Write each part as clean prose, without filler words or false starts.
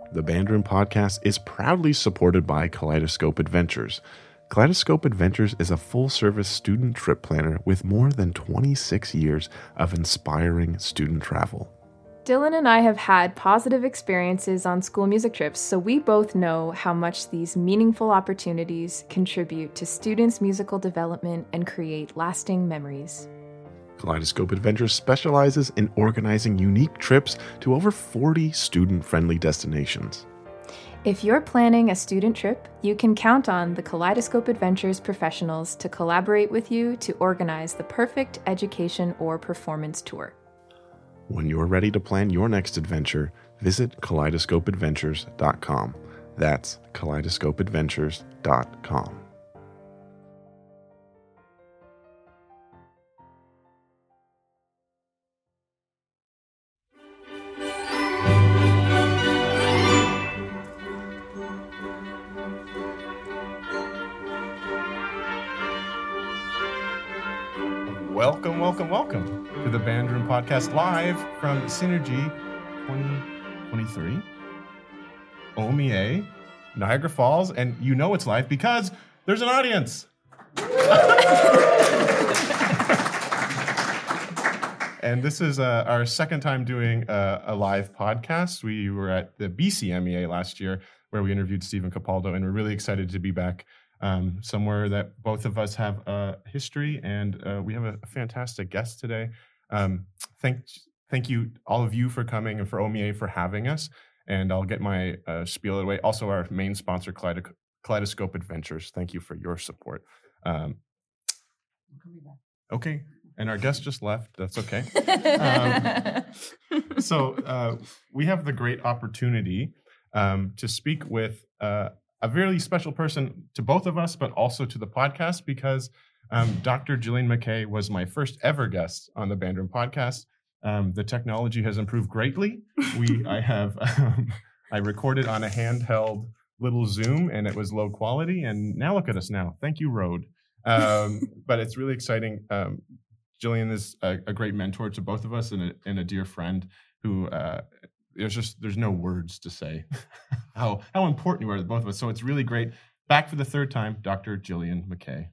The Band Room Podcast is proudly supported by Kaleidoscope Adventures. Kaleidoscope Adventures is a full-service student trip planner with more than 26 years of inspiring student travel. Dylan and I have had positive experiences on school music trips, so we both know how much these meaningful opportunities contribute to students' musical development and create lasting memories. Kaleidoscope Adventures specializes in organizing unique trips to over 40 student-friendly destinations. If you're planning a student trip, you can count on the Kaleidoscope Adventures professionals to collaborate with you to organize the perfect education or performance tour. When you're ready to plan your next adventure, visit kaleidoscopeadventures.com. That's kaleidoscopeadventures.com. Welcome to the Band Room Podcast live from Synergy 2023, OMEA, Niagara Falls, and you know it's live because there's an audience. And this is our second time doing a live podcast. We were at the BCMEA last year where we interviewed Stephen Capaldo, and we're really excited to be back somewhere that both of us have a history, and we have a fantastic guest today. Thank you, all of you, for coming, and for OMEA for having us. And I'll get my spiel out of the way. Also, our main sponsor, Kaleidoscope Adventures. Thank you for your support. Okay, and our guest just left. That's okay. So we have the great opportunity to speak with a very special person to both of us, but also to the podcast, because Dr. Gillian McKay was my first ever guest on the Band Room Podcast. The technology has improved greatly. I recorded on a handheld little Zoom, and it was low quality. And now look at us now. Thank you, Rode. But it's really exciting. Gillian is a great mentor to both of us, and a dear friend who. There's no words to say how important you are to both of us. So it's really great. Back for the third time, Dr. Gillian McKay.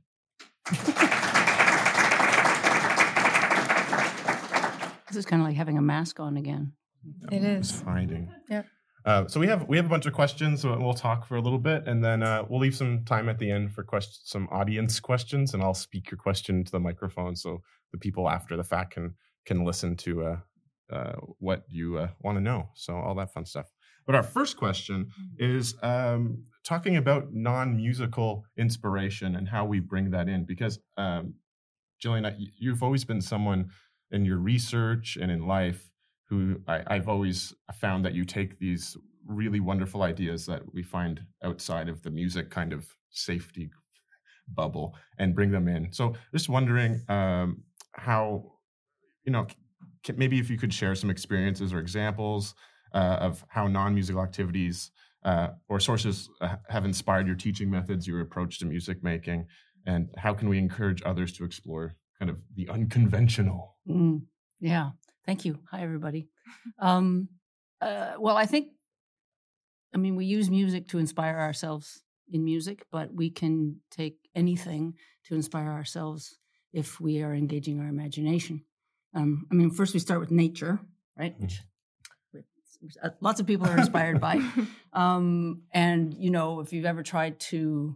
This is kind of like having a mask on again. It is. It's hiding. Yep. So we have a bunch of questions. So we'll talk for a little bit, and then we'll leave some time at the end for some audience questions, and I'll speak your question into the microphone so the people after the fact can listen to what you want to know. So all that fun stuff. But our first question is talking about non-musical inspiration and how we bring that in. Because Gillian, you've always been someone in your research and in life who I've always found that you take these really wonderful ideas that we find outside of the music kind of safety bubble and bring them in. So just wondering how, maybe if you could share some experiences or examples of how non-musical activities or sources have inspired your teaching methods, your approach to music making, and how can we encourage others to explore kind of the unconventional? Yeah, thank you. Hi, everybody. Well, we use music to inspire ourselves in music, but we can take anything to inspire ourselves if we are engaging our imagination. First we start with nature, right? Which lots of people are inspired by. And, if you've ever tried to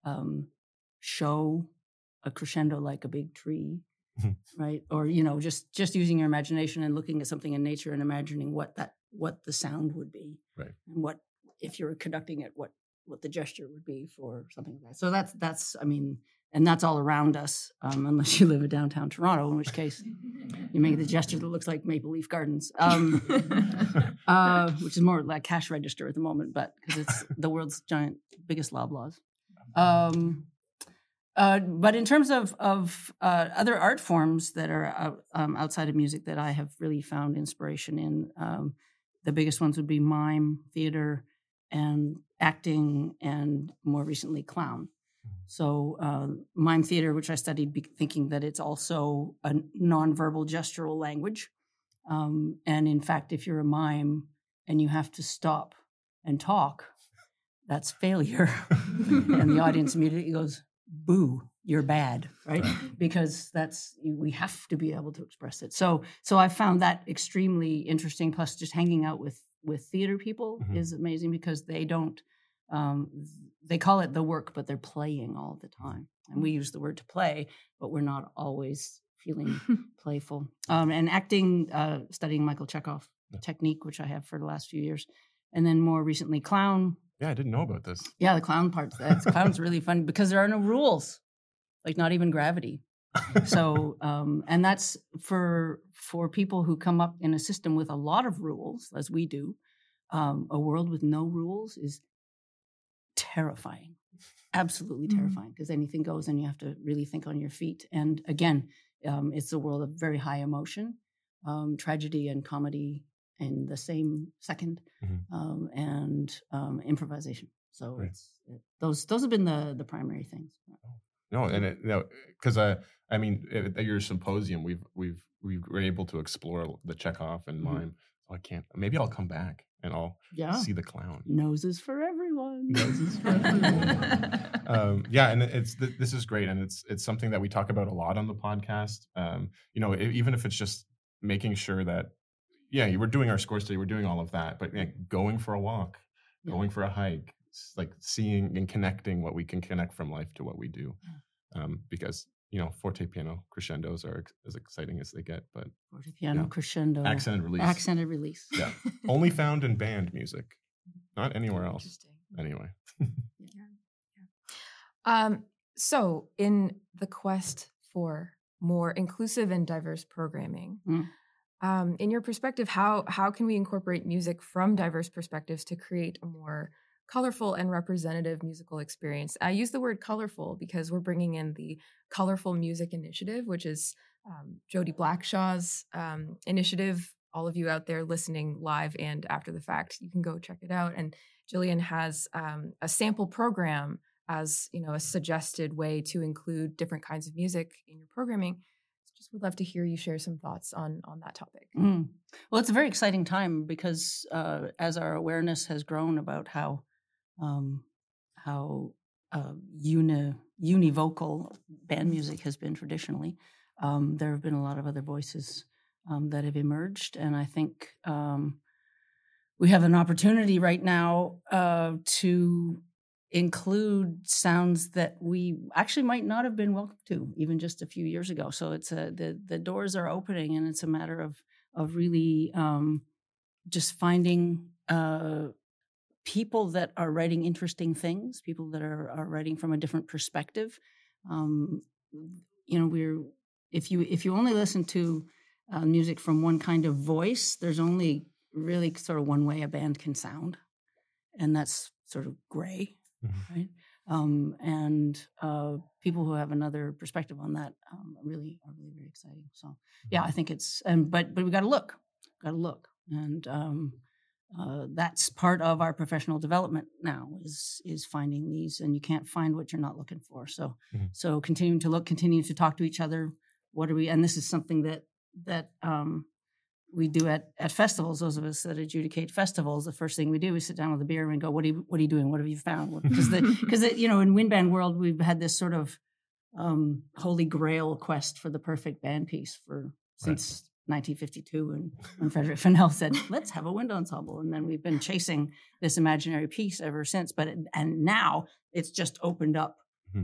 show a crescendo like a big tree, right? Or, just using your imagination and looking at something in nature and imagining what the sound would be. Right. And what, if you're conducting it, what the gesture would be for something like that. So that's and that's all around us, unless you live in downtown Toronto, in which case you make the gesture that looks like Maple Leaf Gardens, which is more like cash register at the moment, but because it's the world's biggest Loblaws. But in terms of other art forms that are outside of music that I have really found inspiration in, the biggest ones would be mime, theater, and acting, and more recently clown. So mime theater, which I studied thinking that it's also a nonverbal gestural language. And in fact, if you're a mime and you have to stop and talk, that's failure. And the audience immediately goes, boo, you're bad, right? Because we have to be able to express it. So I found that extremely interesting. Plus, just hanging out with theater people is amazing because they don't, they call it the work, but they're playing all the time. And we use the word to play, but we're not always feeling playful. And acting, studying Michael Chekhov technique, which I have for the last few years. And then more recently, clown. Yeah, I didn't know about this. Yeah, the clown part. Clown's really fun because there are no rules, like not even gravity. So, and that's for people who come up in a system with a lot of rules, as we do. A world with no rules is terrifying, absolutely terrifying, because anything goes and you have to really think on your feet. And again, it's a world of very high emotion, tragedy and comedy in the same second, and improvisation. So those have been the primary things. No, and because I mean, at your symposium, we were able to explore the Chekhov and mime. So I can't. Maybe I'll come back and I'll see the clown. Noses for everyone. Noses for everyone. Yeah, and this is great, and it's something that we talk about a lot on the podcast. Even if it's just making sure that you were doing our score study, we're doing all of that, but going for a walk, going for a hike, like seeing and connecting what we can connect from life to what we do, because forte piano crescendos are as exciting as they get, but forte piano crescendo, accented release. Yeah, only found in band music, not anywhere else. Anyway. So in the quest for more inclusive and diverse programming, in your perspective, how can we incorporate music from diverse perspectives to create a more colorful and representative musical experience? I use the word colorful because we're bringing in the Colorful Music Initiative, which is Jody Blackshaw's initiative. All of you out there listening live and after the fact, you can go check it out. And Jillian has a sample program as a suggested way to include different kinds of music in your programming. Just would love to hear you share some thoughts on that topic. Well, it's a very exciting time because as our awareness has grown about how univocal band music has been traditionally, there have been a lot of other voices that have emerged, and I think we have an opportunity right now to include sounds that we actually might not have been welcome to even just a few years ago. So it's the doors are opening, and it's a matter of really just finding people that are writing interesting things, people that are writing from a different perspective. If you only listen to music from one kind of voice, there's only really sort of one way a band can sound, and that's sort of gray. Right. And people who have another perspective on that are really very exciting. So I think it's but we got to look, and that's part of our professional development now is finding these, and you can't find what you're not looking for. So so continuing to look, continue to talk to each other. What are we? And this is something that we do at festivals. Those of us that adjudicate festivals, the first thing we do is sit down with a beer and go, what are you doing? What have you found? Because in wind band world, we've had this sort of holy grail quest for the perfect band piece since 1952, and when Frederick Fennell said, let's have a wind ensemble. And then we've been chasing this imaginary piece ever since. And now it's just opened up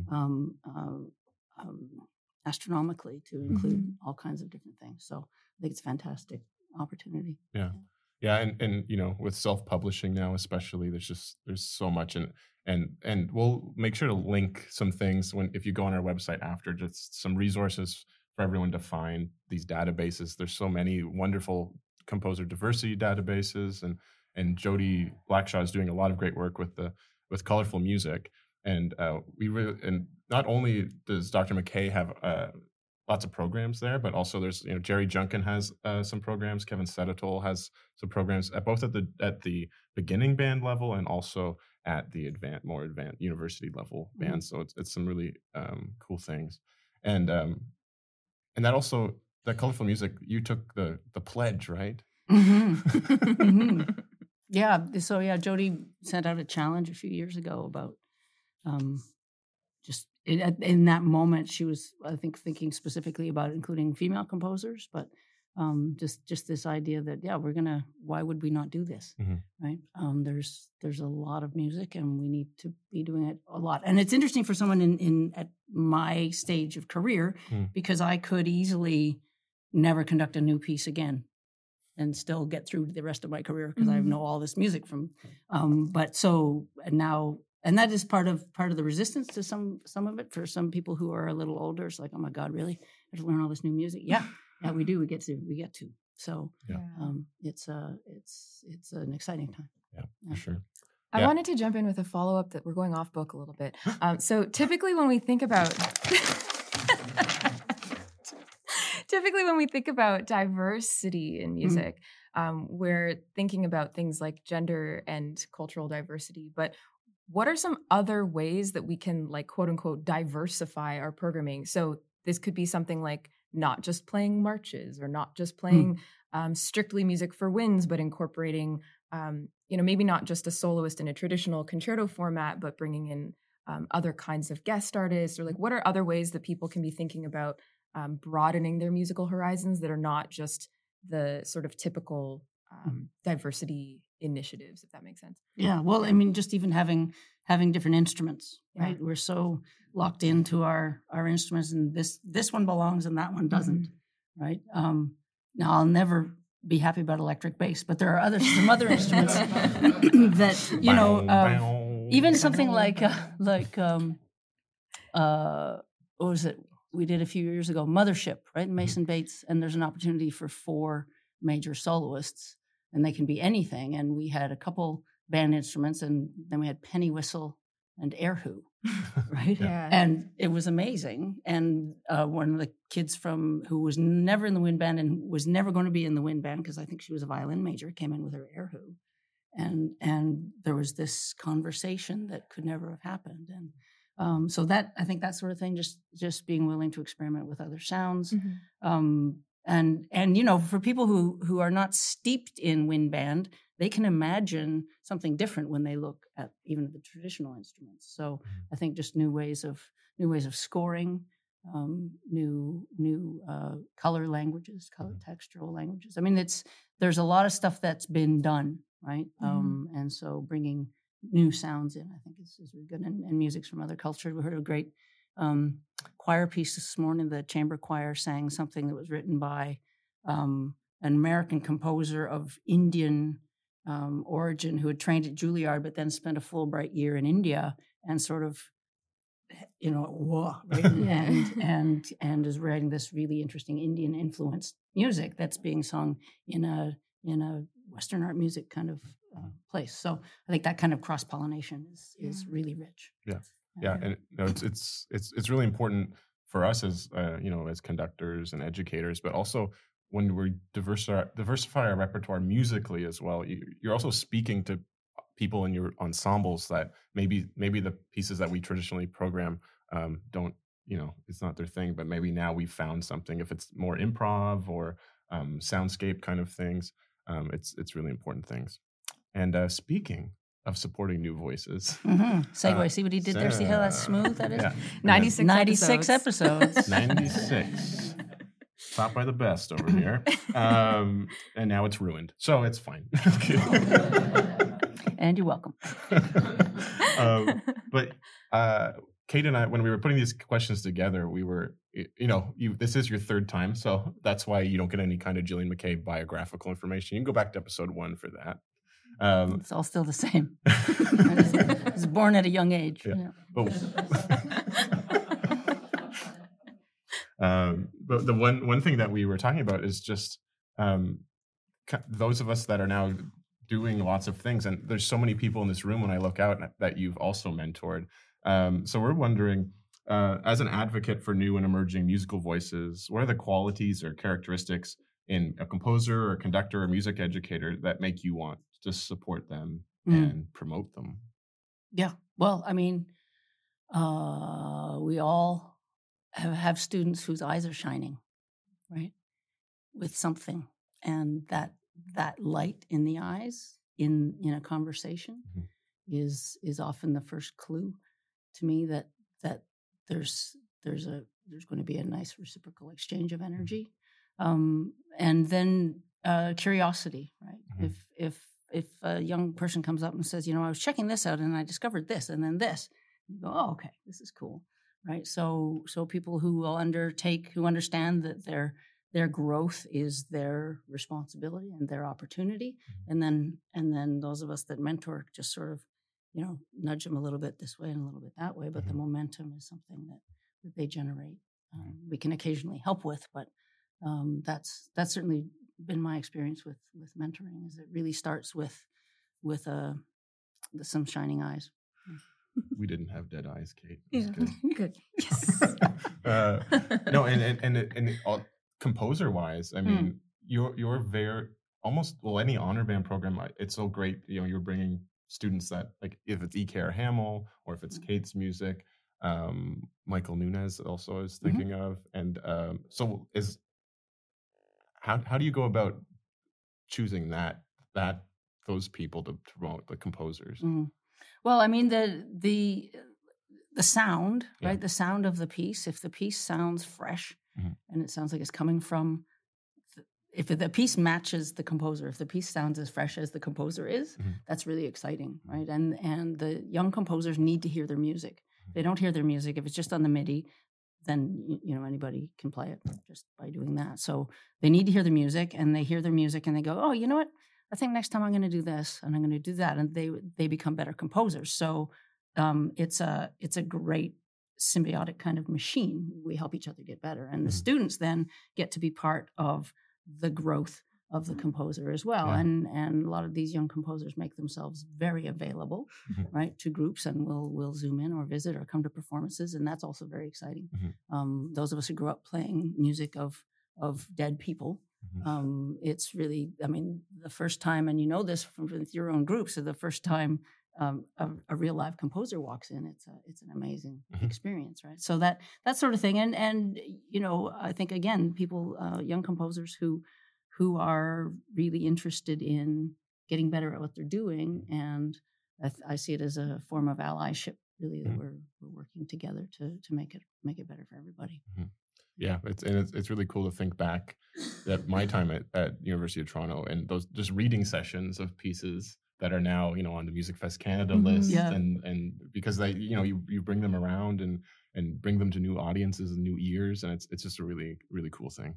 astronomically to include all kinds of different things. So I think it's a fantastic opportunity. Yeah. And with self-publishing now, especially, there's so much, and we'll make sure to link some things if you go on our website after, just some resources for everyone to find these databases. There's so many wonderful composer diversity databases, and Jody Blackshaw is doing a lot of great work with colorful music. And and not only does Dr. McKay have lots of programs there, but also there's Jerry Junkin has some programs. Kevin Sedetol has some programs both at the beginning band level and also at the more advanced university level bands. So it's some really cool things, and that also, that colorful music. You took the pledge, right? Yeah. So Jody sent out a challenge a few years ago about just in that moment. She was, I think, thinking specifically about including female composers, but just this idea that why would we not do this, right? There's a lot of music, and we need to be doing it a lot. And it's interesting for someone in at my stage of career because I could easily never conduct a new piece again and still get through the rest of my career because I know all this music from. But so now, and that is part of the resistance to some of it for some people who are a little older. It's like, oh my God, really? I have to learn all this new music? Yeah, we do. We get to. So it's an exciting time. Yeah, for sure. I wanted to jump in with a follow-up that we're going off book a little bit. So typically when we think about diversity in music, we're thinking about things like gender and cultural diversity. But what are some other ways that we can, like, quote unquote, diversify our programming? So this could be something like not just playing marches or not just playing strictly music for winds, but incorporating maybe not just a soloist in a traditional concerto format, but bringing in other kinds of guest artists, or like what are other ways that people can be thinking about broadening their musical horizons that are not just the sort of typical diversity initiatives, if that makes sense? Yeah, well, I mean, just even having different instruments, right? We're so locked into our instruments, and this one belongs and that one doesn't, right? Now, I'll never be happy about electric bass, but there are some other instruments that even something like what was it we did a few years ago, Mothership, right? Mason Bates, and there's an opportunity for 4 major soloists, and they can be anything. And we had a couple band instruments, and then we had penny whistle and erhu, right? Yeah. And it was amazing. And one of the kids who was never in the wind band and was never going to be in the wind band because I think she was a violin major, came in with her erhu. And there was this conversation that could never have happened. And so that, I think that sort of thing, just being willing to experiment with other sounds. And for people who are not steeped in wind band, they can imagine something different when they look at even the traditional instruments. So I think just new ways of scoring, new color languages, color textural languages. I mean, there's a lot of stuff that's been done, right? And so bringing new sounds in, I think is really good. And music's from other cultures. We heard a great choir piece this morning. The chamber choir sang something that was written by an American composer of Indian origin who had trained at Juilliard, but then spent a Fulbright year in India and sort of, right? and is writing this really interesting Indian influenced music that's being sung in a Western art music kind of place. So I think that kind of cross pollination is really rich. Yeah, and it's really important for us as as conductors and educators, but also when we diversify our repertoire musically as well. You're also speaking to people in your ensembles that maybe the pieces that we traditionally program don't, it's not their thing, but maybe now we've found something. If it's more improv or soundscape kind of things, it's really important things. And speaking of supporting new voices. Segue. See what he did there? See how that's smooth that is? Yeah. 96 episodes. 96. Taught by the best over here. And now it's ruined. So it's fine. And you're welcome. But Kate and I, when we were putting these questions together, we were, this is your 3rd time. So that's why you don't get any kind of Gillian McKay biographical information. You can go back to episode 1 for that. It's all still the same. I was born at a young age. Yeah. But the one thing that we were talking about is just those of us that are now doing lots of things, and there's so many people in this room when I look out that you've also mentored. So we're wondering, as an advocate for new and emerging musical voices, what are the qualities or characteristics in a composer or a conductor or music educator that make you want to support them and promote them? Yeah. Well, I mean, we all have students whose eyes are shining, right, with something. And that light in the eyes in a conversation Mhm. is often the first clue to me that there's going to be a nice reciprocal exchange of energy, and then curiosity, right? Mhm. If a young person comes up and says, I was checking this out and I discovered this and then this, you go, oh, okay, this is cool, right? So people who will who understand that their growth is their responsibility and their opportunity, and then those of us that mentor just sort of, nudge them a little bit this way and a little bit that way, but the momentum is something that they generate. We can occasionally help with, but that's certainly been my experience with mentoring. Is it really starts with some shining eyes. We didn't have dead eyes, Kate. Yeah. Good. Yes. No, and composer wise, I mean, you're very almost any honor band program. It's so great. You're bringing students that, like, if it's E.K. or Hamill or if it's Kate's music, Michael Nunez also is thinking of, and so is how do you go about choosing those people to promote the composers? Well, I mean the sound, Yeah. right? The sound of the piece. If the piece sounds fresh and it sounds like it's coming from, if the piece matches the composer, if the piece sounds as fresh as the composer is, that's really exciting, right? And the young composers need to hear their music. If they don't hear their music, if it's just on the MIDI, then anybody can play it just by doing that. So they need to hear the music, and they hear their music and they go, oh, you know what? I think next time I'm going to do this and I'm going to do that, and they become better composers. So it's a great symbiotic kind of machine. We help each other get better, and the students then get to be part of the growth of the composer as well. Yeah. And a lot of these young composers make themselves very available, right, to groups, and we'll zoom in or visit or come to performances, and that's also very exciting. Those of us who grew up playing music of dead people, it's really, I mean, the first time, and this from your own group, so the first time a real live composer walks in, it's an amazing experience, right? So that sort of thing, and I think again, people, young composers who are really interested in getting better at what they're doing, and I see it as a form of allyship, really, that we're working together to make it better for everybody. Yeah, it's really cool to think back at my time at University of Toronto, and those just reading sessions of pieces that are now on the Music Fest Canada list, Yeah. and because they you bring them around and bring them to new audiences and new ears, and it's just a really, really cool thing.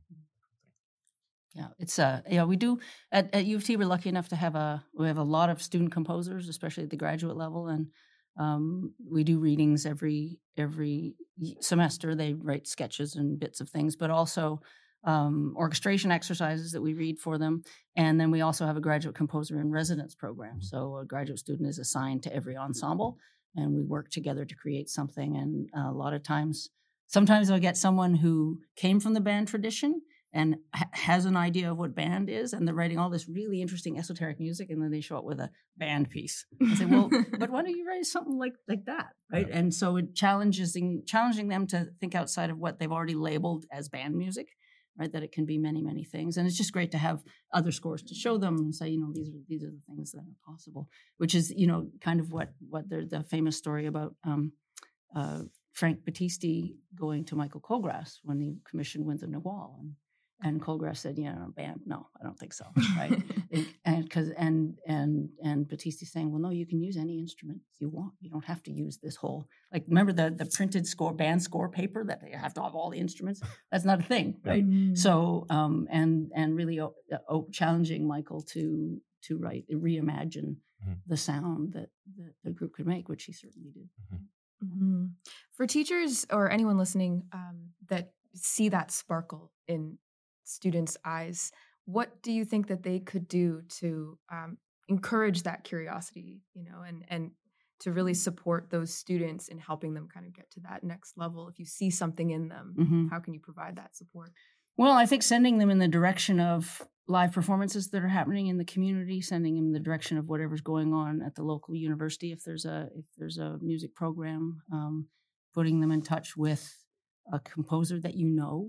Yeah, it's we do at U of T. We're lucky enough to have a lot of student composers, especially at the graduate level, and we do readings every semester. They write sketches and bits of things, but also orchestration exercises that we read for them. And then we also have a graduate composer in residence program. So a graduate student is assigned to every ensemble, and we work together to create something. And a lot of times, sometimes I'll get someone who came from the band tradition and has an idea of what band is, and they're writing all this really interesting esoteric music, and then they show up with a band piece. I say, well, but why don't you write something like that, right? Yeah. And so it challenging them to think outside of what they've already labeled as band music, right? That it can be many, many things, and it's just great to have other scores to show them and say, these are the things that are possible. Which is, kind of what the famous story about Frank Battisti going to Michael Colgrass when he commissioned Winds of Nagual, and Colgrass said, band, no, I don't think so, right? and Battisti saying, well, no, you can use any instrument you want. You don't have to use this whole, remember the printed band score paper that they have to have all the instruments? That's not a thing, right? So, and really challenging Michael to reimagine the sound that the group could make, which he certainly did. For teachers or anyone listening that see that sparkle in students' eyes, what do you think that they could do to encourage that curiosity, and to really support those students in helping them kind of get to that next level? If you see something in them, how can you provide that support? Well, I think sending them in the direction of live performances that are happening in the community, sending them in the direction of whatever's going on at the local university, if there's a music program, putting them in touch with a composer that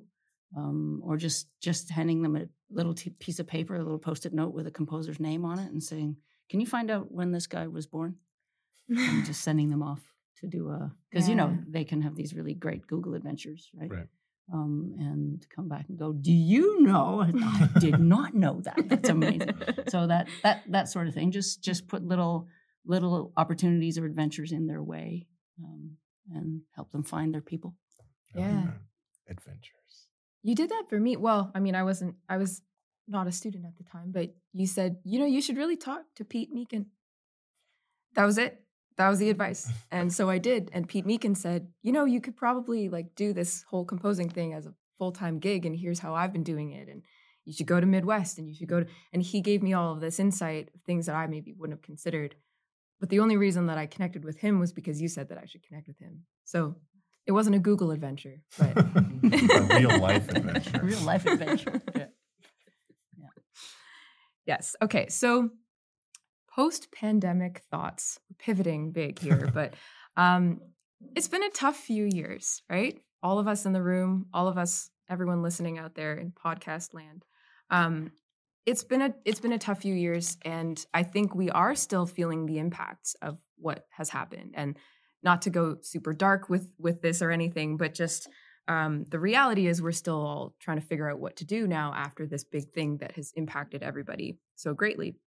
or just handing them a little piece of paper, a little Post-it note with a composer's name on it, and saying, can you find out when this guy was born? And just sending them off to do because they can have these really great Google adventures, right? Right. And come back and go, do you know? I did not know that. That's amazing. So that sort of thing. Just put little opportunities or adventures in their way, and help them find their people. Yeah. Adventures. You did that for me. Well, I mean, I was not a student at the time, but you said, you should really talk to Pete Meekin. That was it. That was the advice. And so I did. And Pete Meekin said, you could probably like do this whole composing thing as a full-time gig. And here's how I've been doing it. And you should go to Midwest and you should and he gave me all of this insight of things that I maybe wouldn't have considered. But the only reason that I connected with him was because you said that I should connect with him. So it wasn't a Google adventure, but a real life adventure. Real life adventure. Yeah. Yes. Okay. So post-pandemic thoughts, pivoting big here, but it's been a tough few years, right? All of us in the room, all of us, everyone listening out there in podcast land. It's been a tough few years, and I think we are still feeling the impacts of what has happened. And not to go super dark with this or anything, but just the reality is we're still all trying to figure out what to do now after this big thing that has impacted everybody so greatly.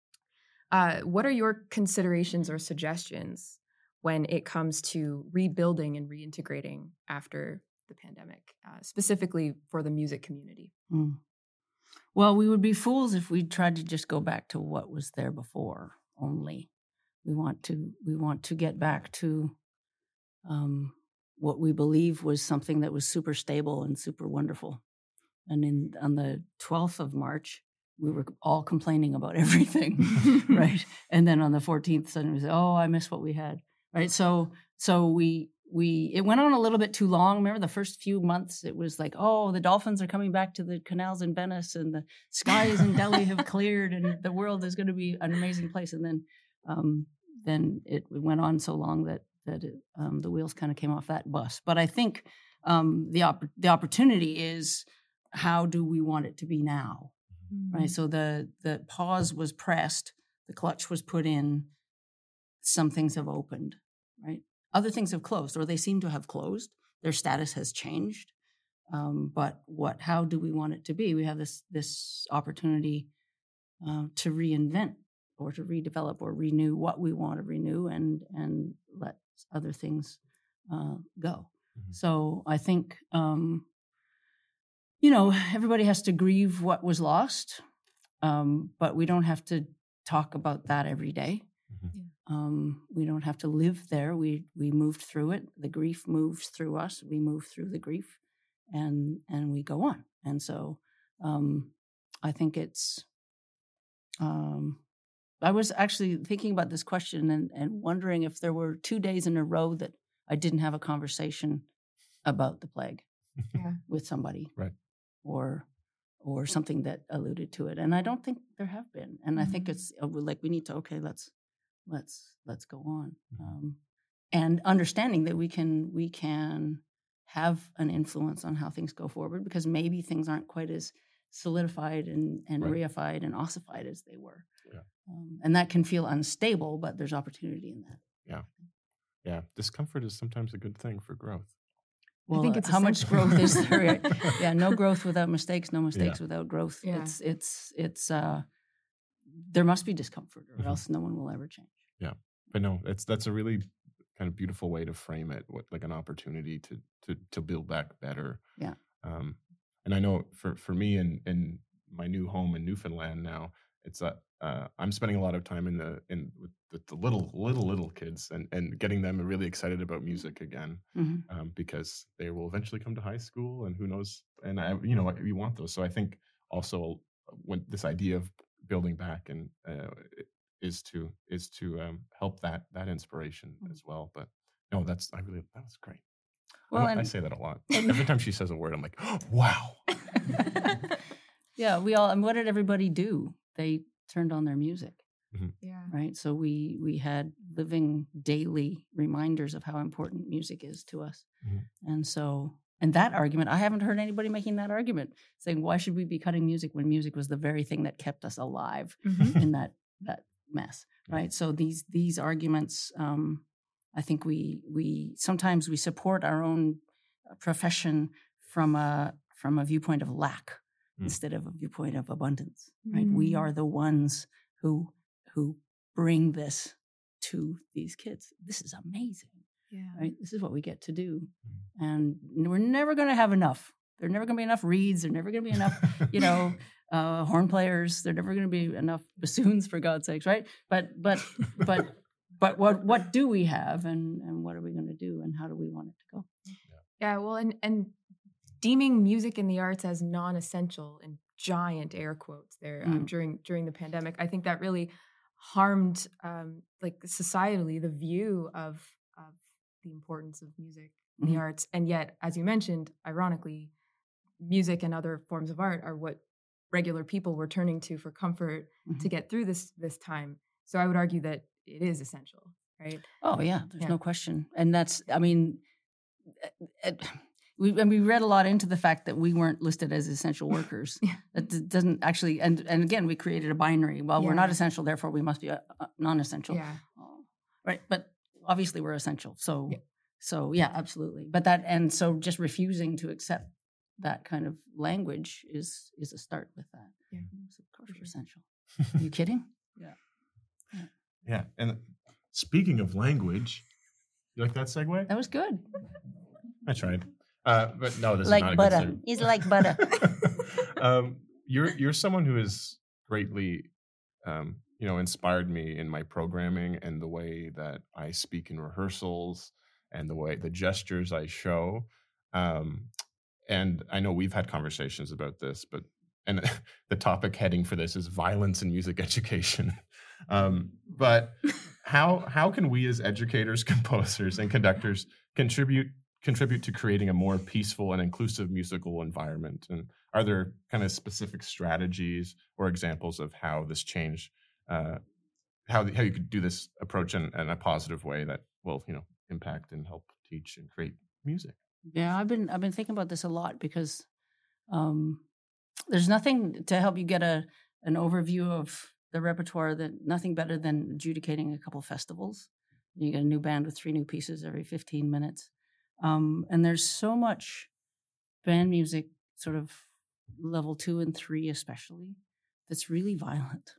What are your considerations or suggestions when it comes to rebuilding and reintegrating after the pandemic, specifically for the music community? Well, we would be fools if we tried to just go back to what was there before only. We want to get back to what we believe was something that was super stable and super wonderful. And on the 12th of March, we were all complaining about everything, right? And then on the 14th, suddenly we said, "Oh, I miss what we had," right? So it went on a little bit too long. Remember the first few months, it was like, "Oh, the dolphins are coming back to the canals in Venice, and the skies in Delhi have cleared, and the world is going to be an amazing place." And then it went on so long that the wheels kind of came off that bus. But I think the opportunity is, how do we want it to be now? Right. So the pause was pressed, the clutch was put in, some things have opened, right? Other things have closed, or they seem to have closed. Their status has changed. But how do we want it to be? We have this opportunity to reinvent or to redevelop or renew what we want to renew and let other things go. Mm-hmm. So I think everybody has to grieve what was lost, but we don't have to talk about that every day. Mm-hmm. We don't have to live there. We moved through it. The grief moves through us. We move through the grief, and we go on. And so I think it's. I was actually thinking about this question and wondering if there were 2 days in a row that I didn't have a conversation about the plague with somebody. Right. Or something that alluded to it, and I don't think there have been. And I think it's like we need to let's go on, and understanding that we can have an influence on how things go forward, because maybe things aren't quite as solidified and right. reified and ossified as they were, and that can feel unstable. But there's opportunity in that. Yeah. Discomfort is sometimes a good thing for growth. Well, I think it's how much growth is there? Yeah, no growth without mistakes, no mistakes without growth. Yeah. It's there must be discomfort, or else no one will ever change. Yeah, but no, that's a really kind of beautiful way to frame it, like an opportunity to build back better. Yeah. And I know for me in my new home in Newfoundland now, it's I'm spending a lot of time with the little kids and getting them really excited about music again, because they will eventually come to high school, and who knows, and we want those. So I think also when this idea of building back and is to help that inspiration as well. But no, that was great. Well, I say that a lot. Every time she says a word, I'm like, oh, wow. Yeah, we all. And what did everybody do? They turned on their music. Mm-hmm. Yeah. Right. So we had living daily reminders of how important music is to us. Mm-hmm. And that argument, I haven't heard anybody making that argument, saying why should we be cutting music when music was the very thing that kept us alive in that mess, right? So these arguments, I think we sometimes we support our own profession from a viewpoint of lack instead of a viewpoint of abundance, right? We are the ones who bring this to these kids. This is amazing, right? This is what we get to do, and we're never going to have enough. There's never going to be enough reeds. There's never going to be enough, horn players. There's never going to be enough bassoons, for God's sakes, right? But what do we have, and what are we going to do, and how do we want it to go? Yeah, well, and deeming music and the arts as non-essential in giant air quotes there during the pandemic, I think that really harmed like societally the view of the importance of music and the arts. And yet, as you mentioned, ironically, music and other forms of art are what regular people were turning to for comfort to get through this time. So I would argue that it is essential, right? Oh yeah, there's no question. And that's, I mean, we read a lot into the fact that we weren't listed as essential workers. That doesn't actually, and again, we created a binary. Well, we're not essential, therefore we must be non-essential. Yeah. Right. But obviously we're essential. So yeah, absolutely. But and so just refusing to accept that kind of language is a start with that. Yeah. So of course we're essential. Are you kidding? Yeah. Yeah. And speaking of language, you like that segue? That was good. I tried. But no, this like is not butter. a good segue. It's like butter. You're someone who has greatly inspired me in my programming and the way that I speak in rehearsals and the gestures I show. And I know we've had conversations about this, and the topic heading for this is violence in music education. But how can we as educators, composers, and conductors contribute to creating a more peaceful and inclusive musical environment? And are there kind of specific strategies or examples of how this change, how you could do this approach in a positive way that will, impact and help teach and create music? Yeah, I've been thinking about this a lot because there's nothing to help you get an overview of the repertoire nothing better than adjudicating a couple festivals. You get a new band with 3 new pieces every 15 minutes. And there's so much band music, sort of level 2 and 3 especially, that's really violent.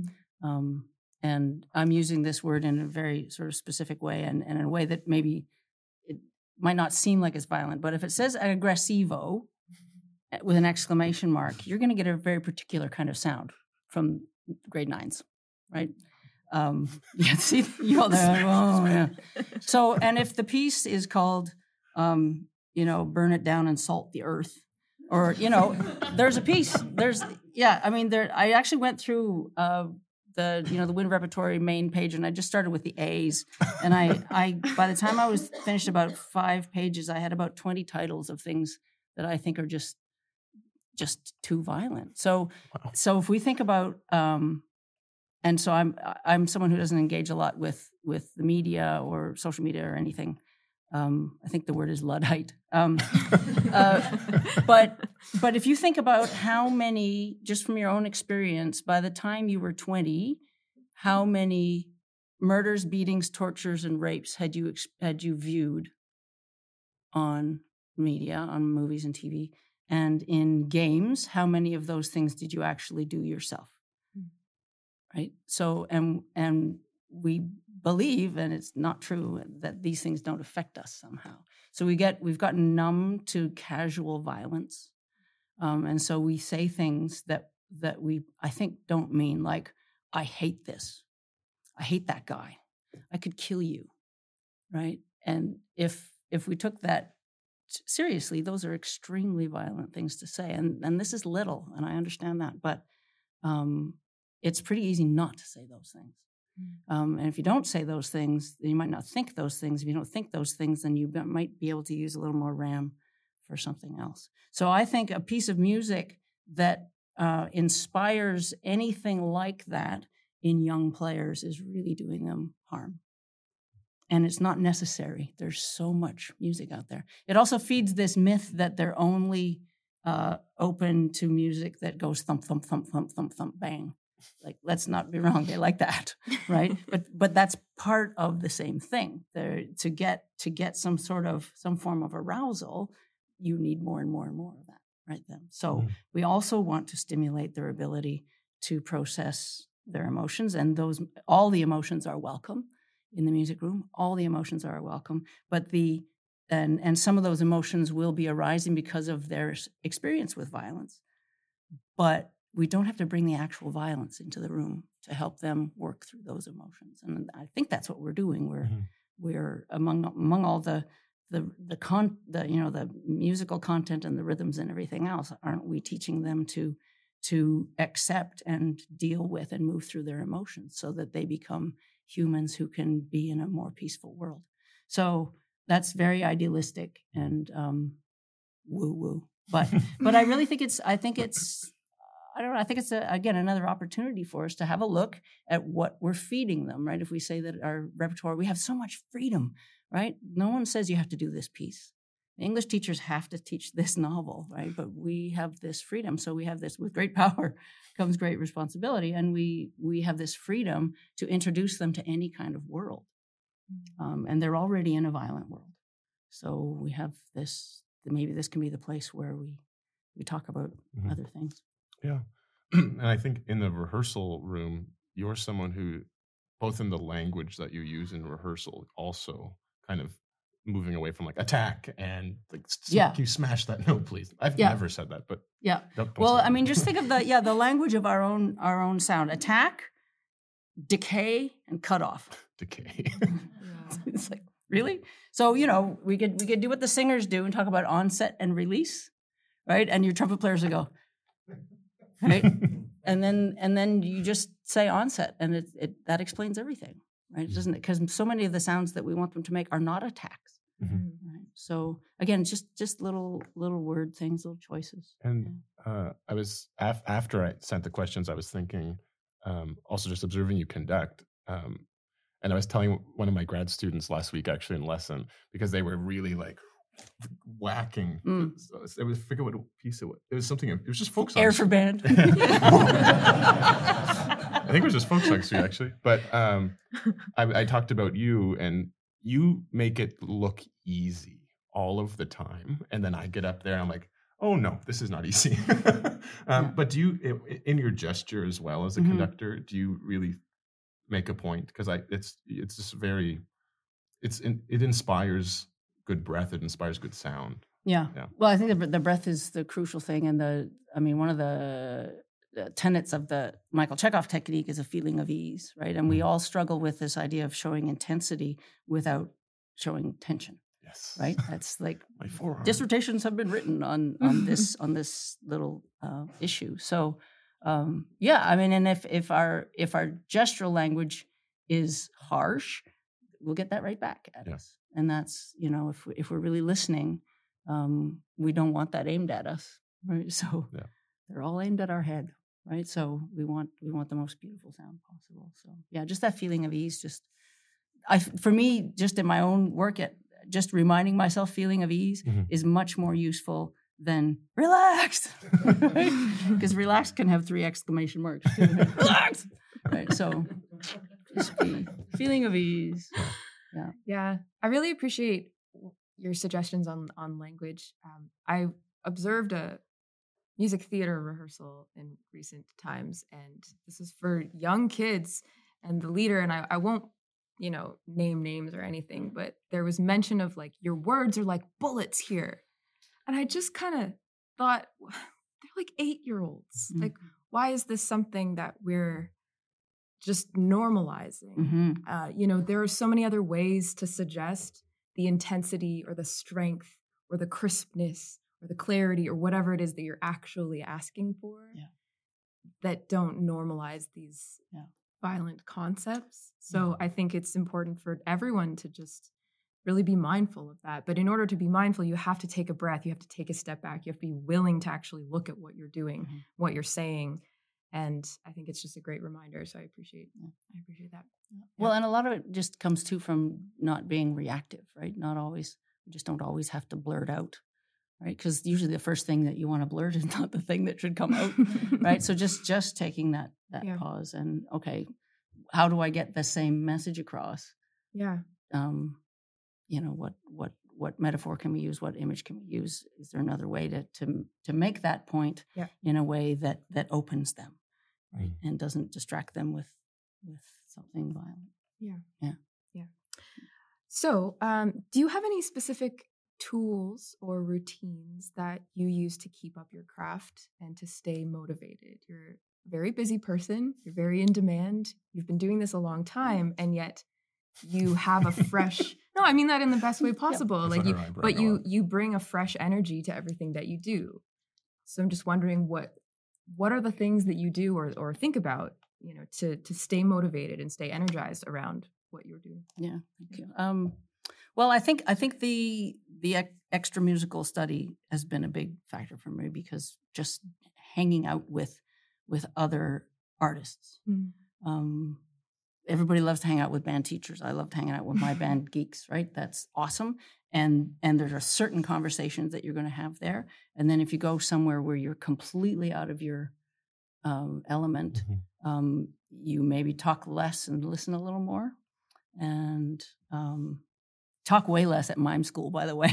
And I'm using this word in a very sort of specific way and in a way that maybe it might not seem like it's violent, but if it says aggressivo with an exclamation mark, you're going to get a very particular kind of sound from grade 9s, right? See, you all there. Oh, yeah. So, and if the piece is called, burn it down and salt the earth, or, there's a piece, I actually went through, the Wind Repertory main page, and I just started with the A's. And I by the time I was finished about 5 pages, I had about 20 titles of things that I think are just too violent. So, So if we think about, and so I'm someone who doesn't engage a lot with the media or social media or anything. I think the word is Luddite. But if you think about how many, just from your own experience, by the time you were 20, how many murders, beatings, tortures, and rapes had you viewed on media, on movies and TV, and in games? How many of those things did you actually do yourself? Right. So, and we believe, and it's not true, that these things don't affect us somehow. So we've gotten numb to casual violence, and so we say things that we, I think, don't mean, like, I hate this, I hate that guy, I could kill you, right? And if we took that seriously, those are extremely violent things to say, and this is little, and I understand that, but it's pretty easy not to say those things. And if you don't say those things, then you might not think those things. If you don't think those things, then you might be able to use a little more RAM for something else. So I think a piece of music that inspires anything like that in young players is really doing them harm. And it's not necessary. There's so much music out there. It also feeds this myth that they're only open to music that goes thump, thump, thump, thump, thump, thump, bang. Like, let's not be wrong, they like that, right? But that's part of the same thing. To get some form of arousal, you need more and more and more of that, right then. So we also want to stimulate their ability to process their emotions, and all the emotions are welcome in the music room. All the emotions are welcome, but and some of those emotions will be arising because of their experience with violence. But we don't have to bring the actual violence into the room to help them work through those emotions. And I think that's what we're doing. We're among all the musical content and the rhythms and everything else, aren't we teaching them to accept and deal with and move through their emotions so that they become humans who can be in a more peaceful world? So that's very idealistic and woo-woo. But I really think it's again another opportunity for us to have a look at what we're feeding them, right? If we say that our repertoire, we have so much freedom, right? No one says you have to do this piece. English teachers have to teach this novel, right? But we have this freedom. So we have this, with great power comes great responsibility. And we have this freedom to introduce them to any kind of world. And they're already in a violent world. So we have this, maybe this can be the place where we talk about other things. Yeah. And I think in the rehearsal room, you're someone who, both in the language that you use in rehearsal, also kind of moving away from like attack and like, can you smash that note, please? I've never said that, but don't well, I mean, just think of the language of our own sound: attack, decay, and cut off. Decay. It's like, really? So we could do what the singers do and talk about onset and release, right? And your trumpet players would go, right, and then you just say onset, and that explains everything, right? Doesn't it? Because so many of the sounds that we want them to make are not attacks. Right? So again, just little word things, little choices. And I was after I sent the questions, I was thinking, also just observing you conduct. And I was telling one of my grad students last week, actually in lesson, because they were really like whacking. I forget what piece it was. It was something. It was just folk songs. Air for band. I think it was just folk songs too, actually. But I talked about you, and you make it look easy all of the time, and then I get up there and I'm like, oh no, this is not easy. But do you, in your gesture as well as a conductor, do you really make a point? Because it's just very, it inspires good breath. It inspires good sound. Yeah. Well, I think the breath is the crucial thing, and one of the tenets of the Michael Chekhov technique is a feeling of ease, right? And we all struggle with this idea of showing intensity without showing tension. Yes. Right. That's like my forearm. Dissertations have been written on this little issue. So and if our gestural language is harsh, we'll get that right back at us. And that's, if we're really listening, we don't want that aimed at us, right? So they're all aimed at our head, right? So we want the most beautiful sound possible. So just that feeling of ease. For me, just in my own work, just reminding myself feeling of ease is much more useful than relaxed, because relaxed can have 3 exclamation marks too. Relaxed, right? So just feeling of ease. Yeah. I really appreciate your suggestions on language. I observed a music theater rehearsal in recent times, and this is for young kids, and the leader, and I won't name names or anything, but there was mention of like, your words are like bullets here. And I just kind of thought, they're like 8-year-olds. Like, why is this something that we're just normalizing? There are so many other ways to suggest the intensity or the strength or the crispness or the clarity or whatever it is that you're actually asking for that don't normalize these violent concepts. So I think it's important for everyone to just really be mindful of that. But in order to be mindful, you have to take a breath. You have to take a step back. You have to be willing to actually look at what you're doing, what you're saying. And I think it's just a great reminder. So I appreciate that. Well, and a lot of it just comes too from not being reactive, right? We just don't always have to blurt out right? Because usually the first thing that you want to blurt is not the thing that should come out, right? So just taking that pause and, okay, how do I get the same message across? Yeah. What metaphor can we use? What image can we use? Is there another way to make that point in a way that opens them, right, and doesn't distract them with something violent? Yeah. So, do you have any specific tools or routines that you use to keep up your craft and to stay motivated? You're a very busy person. You're very in demand. You've been doing this a long time, and yet you have a fresh. No, I mean that in the best way possible. You bring a fresh energy to everything that you do. So I'm just wondering what are the things that you do or think about, to stay motivated and stay energized around what you're doing. Yeah, thank you. Well, I think the extra musical study has been a big factor for me, because just hanging out with other artists. Everybody loves to hang out with band teachers. I loved hanging out with my band geeks, right? That's awesome. And there are certain conversations that you're going to have there. And then if you go somewhere where you're completely out of your element, you maybe talk less and listen a little more. And talk way less at mime school, by the way.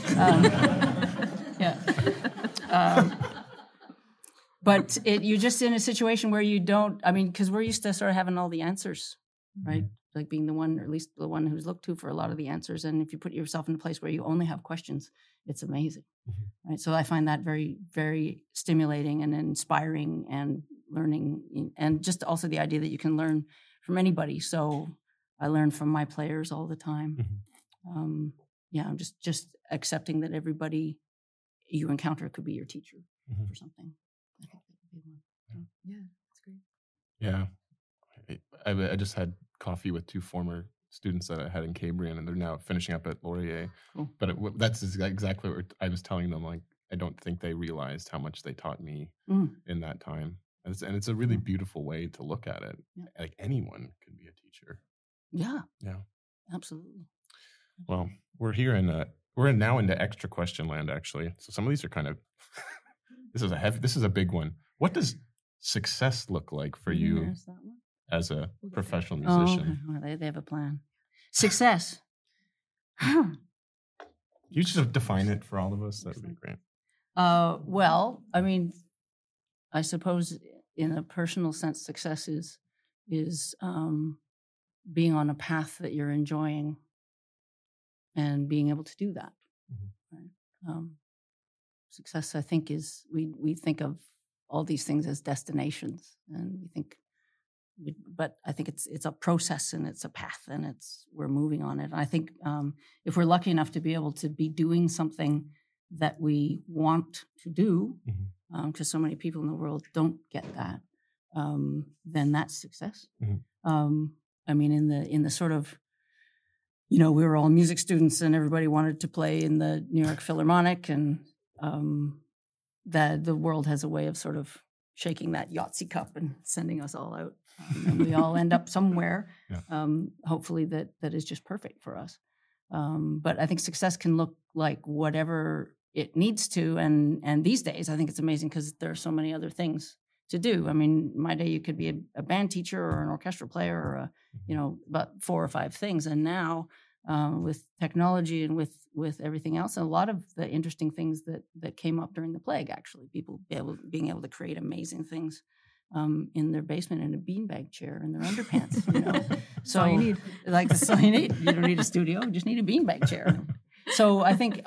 But you're just in a situation where you don't, because we're used to sort of having all the answers, right? Like being the one, or at least the one who's looked to for a lot of the answers. And if you put yourself in a place where you only have questions, it's amazing, right? So I find that very, very stimulating and inspiring and learning, and just also the idea that you can learn from anybody. So I learn from my players all the time. I'm just accepting that everybody you encounter could be your teacher for something. I think that would be one. Yeah, that's great. Yeah, I just had coffee with 2 former students that I had in Cambrian, and they're now finishing up at Laurier. Cool. But that's exactly what I was telling them. Like, I don't think they realized how much they taught me in that time. And it's a really beautiful way to look at it. Yeah. Like, anyone can be a teacher. Yeah. Yeah. Absolutely. Well, we're now into extra question land, actually. So some of these are kind of this is a big one. What does success look like for you as a professional musician? Oh, okay. Well, they have a plan. Success. You just define it for all of us. That would be great. Well, I suppose in a personal sense, success is being on a path that you're enjoying and being able to do that. Right? Success, I think, is we think of all these things as destinations, and but I think it's a process and it's a path, and we're moving on it. And I think if we're lucky enough to be able to be doing something that we want to do, because so many people in the world don't get that, then that's success. In the sort of, we were all music students and everybody wanted to play in the New York Philharmonic, and that the world has a way of sort of shaking that Yahtzee cup and sending us all out. And we all end up somewhere, hopefully that is just perfect for us. But I think success can look like whatever it needs to. And these days, I think it's amazing because there are so many other things to do. My day, you could be a band teacher or an orchestral player or about 4 or 5 things. And now with technology and with everything else, a lot of the interesting things that came up during the plague, actually, people being able to create amazing things in their basement in a beanbag chair in their underpants. So all you need. That's all you need. You don't need a studio. You just need a beanbag chair. So I think,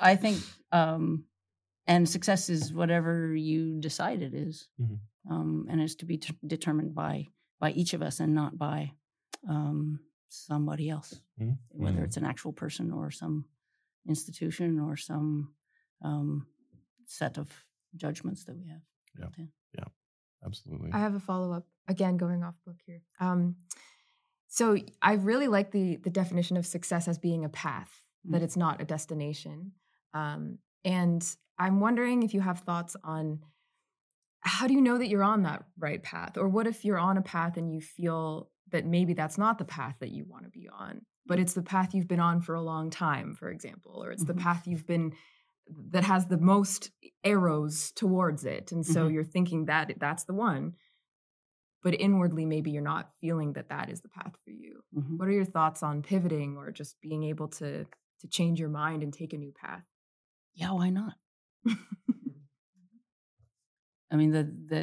and success is whatever you decide it is, and it's to be determined by each of us and not by somebody else, whether it's an actual person or some institution or some set of judgments that we have. Yeah, absolutely. I have a follow-up, again, going off book here. So I really like the definition of success as being a path, that it's not a destination. And I'm wondering if you have thoughts on how do you know that you're on that right path? Or what if you're on a path and you feel that maybe that's not the path that you want to be on, but it's the path you've been on for a long time, for example, or it's the path you've been that has the most arrows towards it. And so you're thinking that that's the one. But inwardly, maybe you're not feeling that that is the path for you. What are your thoughts on pivoting or just being able to change your mind and take a new path? Yeah, why not? I mean,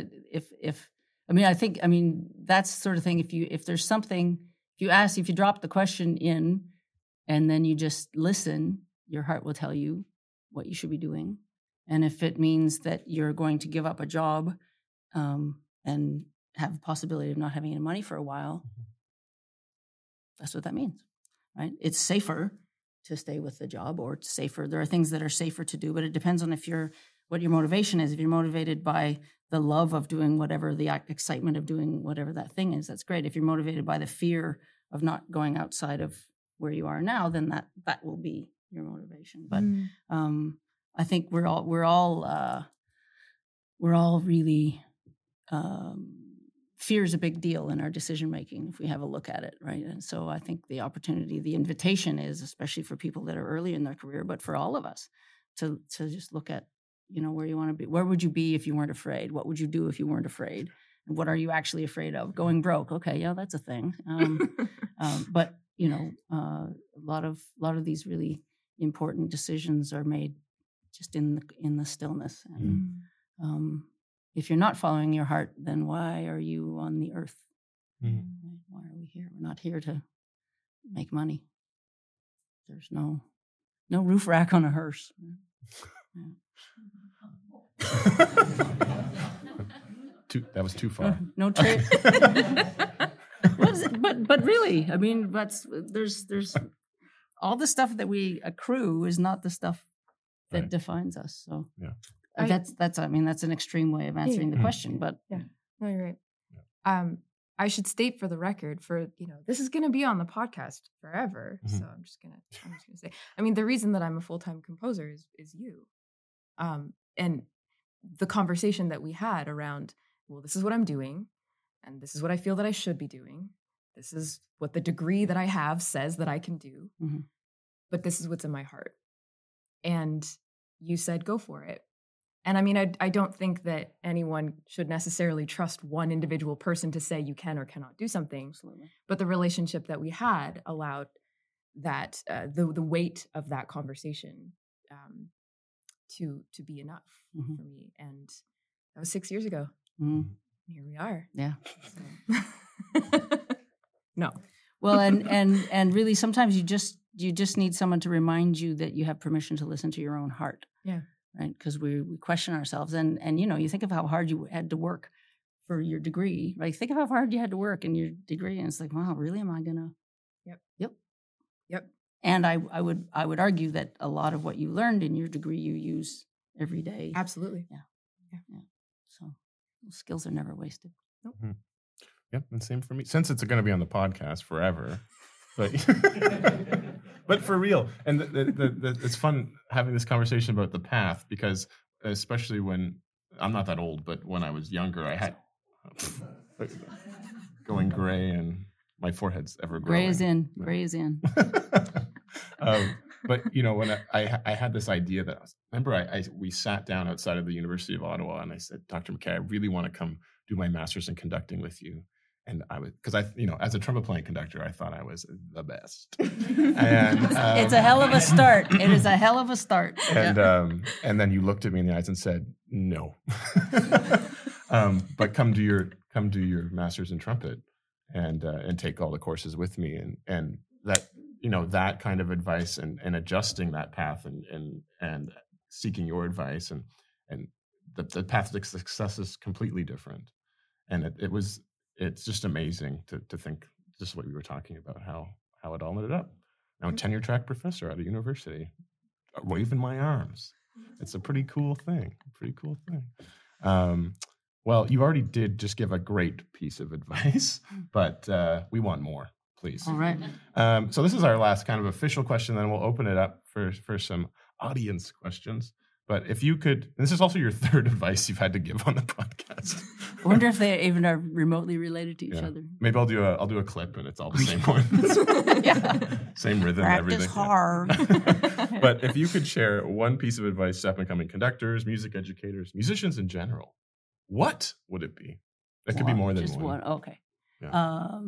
I mean, that's the sort of thing. If there's something, if you drop the question in and then you just listen, your heart will tell you what you should be doing. And if it means that you're going to give up a job and have the possibility of not having any money for a while, that's what that means, right? It's safer to stay with the job, or it's safer. There are things that are safer to do, but it depends on what your motivation is. If you're motivated by the love of doing whatever, the excitement of doing whatever that thing is, that's great. If you're motivated by the fear of not going outside of where you are now, then that will be your motivation. But I think we're all really fear is a big deal in our decision making if we have a look at it, right? And so I think the opportunity, the invitation is, especially for people that are early in their career, but for all of us, to just look at, where you want to be. Where would you be if you weren't afraid? What would you do if you weren't afraid? And what are you actually afraid of? Going broke? Okay, yeah, that's a thing. But a lot of these really important decisions are made just in the stillness. And if you're not following your heart, then why are you on the earth? Why are we here? We're not here to make money. There's no roof rack on a hearse. That was too far. No trade. But really, I mean, there's all the stuff that we accrue is not the stuff that defines us. So that's an extreme way of answering the question. But no, you're right. I should state for the record, this is going to be on the podcast forever. So I'm just gonna say, I mean, the reason that I'm a full-time composer is you, and the conversation that we had around, well, this is what I'm doing, and this is what I feel that I should be doing. This is what the degree that I have says that I can do, but this is what's in my heart. And you said, go for it. And I mean, I don't think that anyone should necessarily trust one individual person to say you can or cannot do something. Absolutely. But the relationship that we had allowed that the weight of that conversation to be enough for me. And that was 6 years ago. Here we are. Yeah. So. No. Well, and really, sometimes you just need someone to remind you that you have permission to listen to your own heart. Yeah. Right, because we question ourselves, and you think of how hard you had to work for your degree, right? Think of how hard you had to work in your degree, and it's like, wow, really? Am I gonna? Yep. And I would argue that a lot of what you learned in your degree you use every day. Absolutely. Yeah. So those skills are never wasted. Nope. Yep, and same for me. Since it's going to be on the podcast forever, but. But for real, and it's fun having this conversation about the path, because especially when I'm not that old, but when I was younger, I had going gray and my forehead's ever growing. Gray is in. But when I had this idea that we sat down outside of the University of Ottawa, and I said, Dr. McKay, I really want to come do my master's in conducting with you. And I would, because as a trumpet playing conductor, I thought I was the best. And it's a hell of a start. It is a hell of a start. And then you looked at me in the eyes and said, no. But come do your master's in trumpet and take all the courses with me. And that that kind of advice and adjusting that path and seeking your advice and the path to success is completely different. And it's just amazing to think just what we were talking about, how it all ended up. Now, a tenure track professor at a university, waving my arms. It's a pretty cool thing. Well, you already did just give a great piece of advice, but we want more, please. All right. So this is our last kind of official question, then we'll open it up for some audience questions. But if you could, and this is also your third advice you've had to give on the podcast. I wonder if they even are remotely related to each other. Maybe I'll do a clip and it's all the same one. Same rhythm, Practice everything. hard. Yeah. But if you could share one piece of advice to up-and-coming conductors, music educators, musicians in general, what would it be? That could be more than just one. Okay. Yeah.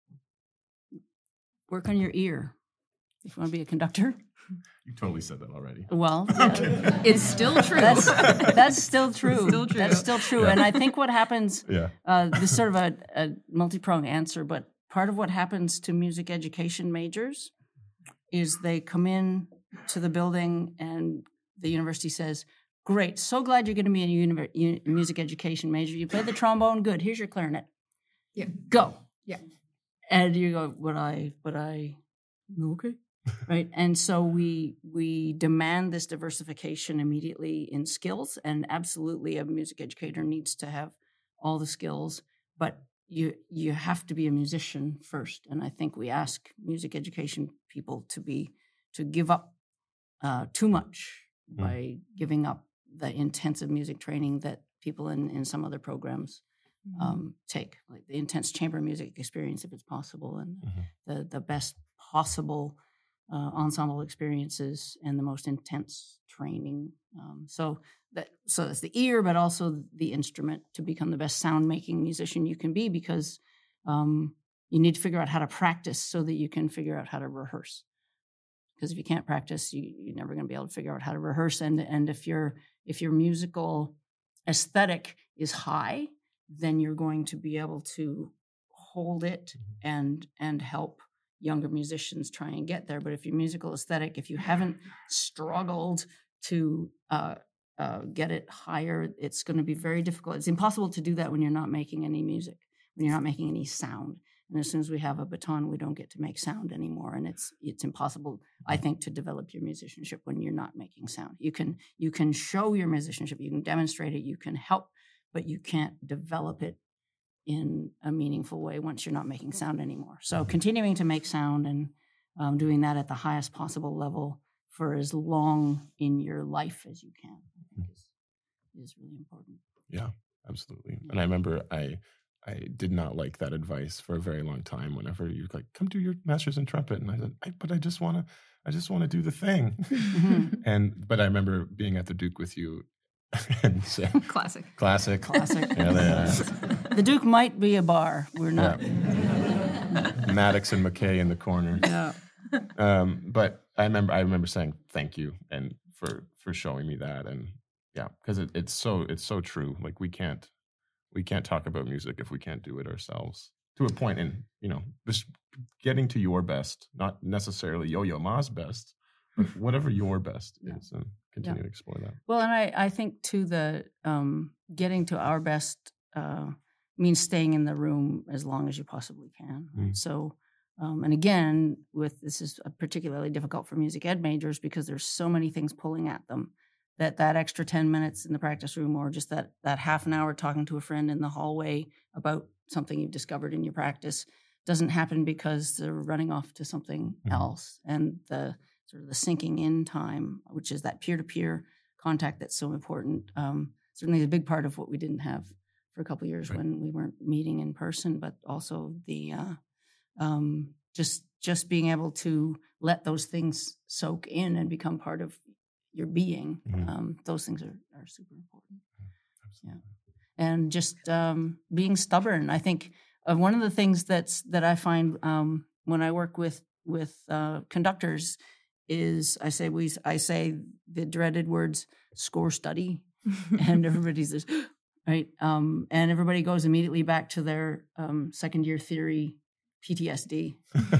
Work on your ear. If you want to be a conductor. You totally said that already. Well, It's still true. That's still true. Still true. That's still true. Yeah. And I think what happens, Yeah. this is sort of a multi-pronged answer, but part of what happens to music education majors is they come in to the building and the university says, great, so glad you're going to be a music education major. You play the trombone, good. Here's your clarinet. Yeah. Go. Yeah. And you go, would I, okay. Right. And so we demand this diversification immediately in skills, and absolutely a music educator needs to have all the skills, but you have to be a musician first. And I think we ask music education people to give up too much by giving up the intensive music training that people in some other programs take, like the intense chamber music experience, if it's possible, and the best possible ensemble experiences and the most intense training. So that's the ear, but also the instrument to become the best sound-making musician you can be, because you need to figure out how to practice so that you can figure out how to rehearse. Because if you can't practice, you're never going to be able to figure out how to rehearse. And if your musical aesthetic is high, then you're going to be able to hold it and help younger musicians try and get there. But if your musical aesthetic, if you haven't struggled to get it higher, it's going to be very difficult. It's impossible to do that when you're not making any music, when you're not making any sound. And as soon as we have a baton, we don't get to make sound anymore. And it's impossible, I think, to develop your musicianship when you're not making sound. You can show your musicianship, you can demonstrate it, you can help, but you can't develop it in a meaningful way once you're not making sound anymore. So continuing to make sound and doing that at the highest possible level for as long in your life as you can, I think is really important. Yeah, absolutely. And I remember I did not like that advice for a very long time. Whenever you're like, come do your master's in trumpet, and I said, but I just want to do the thing. But I remember being at the Duke with you. And so, Classic. Yeah, The Duke might be a bar. We're not. Yeah. Maddox and McKay in the corner. Yeah. But I remember saying thank you and for showing me that, and yeah, because it's so true. Like we can't talk about music if we can't do it ourselves to a point. In just getting to your best, not necessarily Yo-Yo Ma's best, but whatever your best is, and continue to explore that. Well, and I think too the getting to our best means staying in the room as long as you possibly can. So, and again, this is particularly difficult for music ed majors because there's so many things pulling at them that extra 10 minutes in the practice room, or just that half an hour talking to a friend in the hallway about something you've discovered in your practice doesn't happen because they're running off to something else. And the sort of the sinking in time, which is that peer-to-peer contact that's so important, certainly is a big part of what we didn't have for a couple of years when we weren't meeting in person, but also the just being able to let those things soak in and become part of your being. Those things are super important. Yeah, and just being stubborn. I think one of the things that I find when I work with conductors is I say the dreaded words score study, and everybody says right, and everybody goes immediately back to their second year theory PTSD,